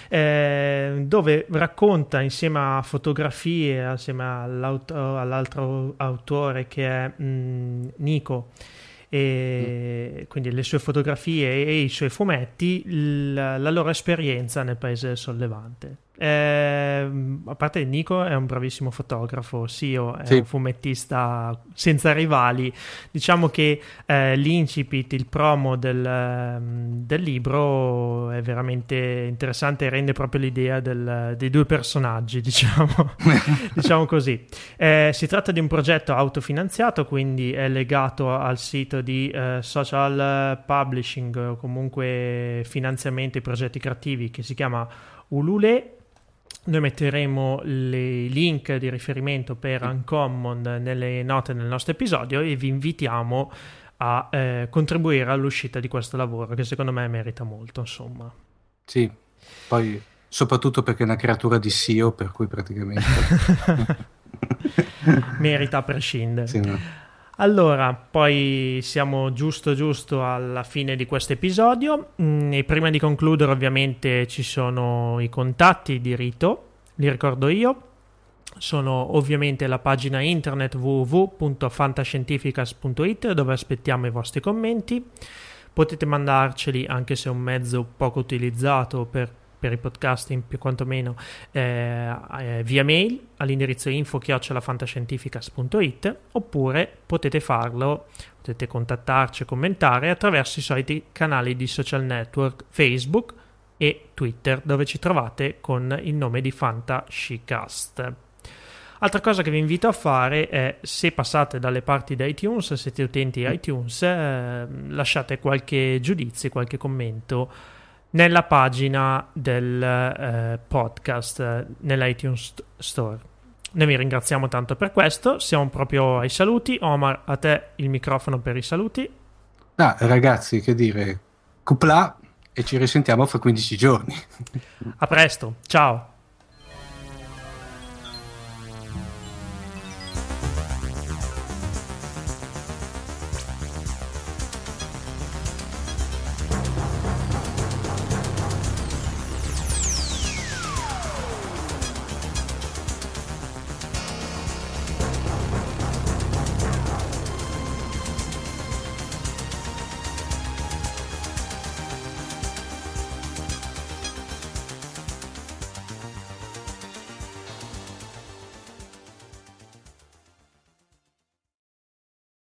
eh, dove racconta, insieme a fotografie, insieme all'auto- all'altro autore che è mh, Nico, e quindi le sue fotografie e i suoi fumetti, la, la loro esperienza nel paese del Sollevante. Eh, a parte Nico è un bravissimo fotografo, Sio è sì. un fumettista senza rivali. Diciamo che eh, l'incipit, il promo del, del libro è veramente interessante e rende proprio l'idea del, dei due personaggi, diciamo, diciamo così. Eh, si tratta di un progetto autofinanziato, quindi è legato al sito di eh, social publishing o comunque finanziamento ai progetti creativi, che si chiama Ulule. Noi metteremo i link di riferimento per Uncommon nelle note del nostro episodio e vi invitiamo a eh, contribuire all'uscita di questo lavoro, che secondo me merita molto, insomma. Sì, poi soprattutto perché è una creatura di S E O, per cui praticamente merita a prescindere. Sì, no. Allora, poi siamo giusto giusto alla fine di questo episodio mm, e prima di concludere ovviamente ci sono i contatti di Rito, li ricordo io, sono ovviamente la pagina internet w w w punto fantascientificas punto it dove aspettiamo i vostri commenti, potete mandarceli anche se è un mezzo poco utilizzato per per i podcasting più quantomeno eh, eh, via mail all'indirizzo info chiocciola fantascientificas punto it oppure potete farlo, potete contattarci e commentare attraverso i soliti canali di social network Facebook e Twitter dove ci trovate con il nome di Fantascicast. Altra cosa che vi invito a fare è, se passate dalle parti di iTunes, siete utenti iTunes, eh, lasciate qualche giudizio, qualche commento nella pagina del eh, podcast eh, nell'iTunes Store. Noi vi ringraziamo tanto per questo, siamo proprio ai saluti. Omar, a te il microfono per i saluti. Ah, ragazzi, che dire, cupla e ci risentiamo fra quindici giorni. A presto, ciao.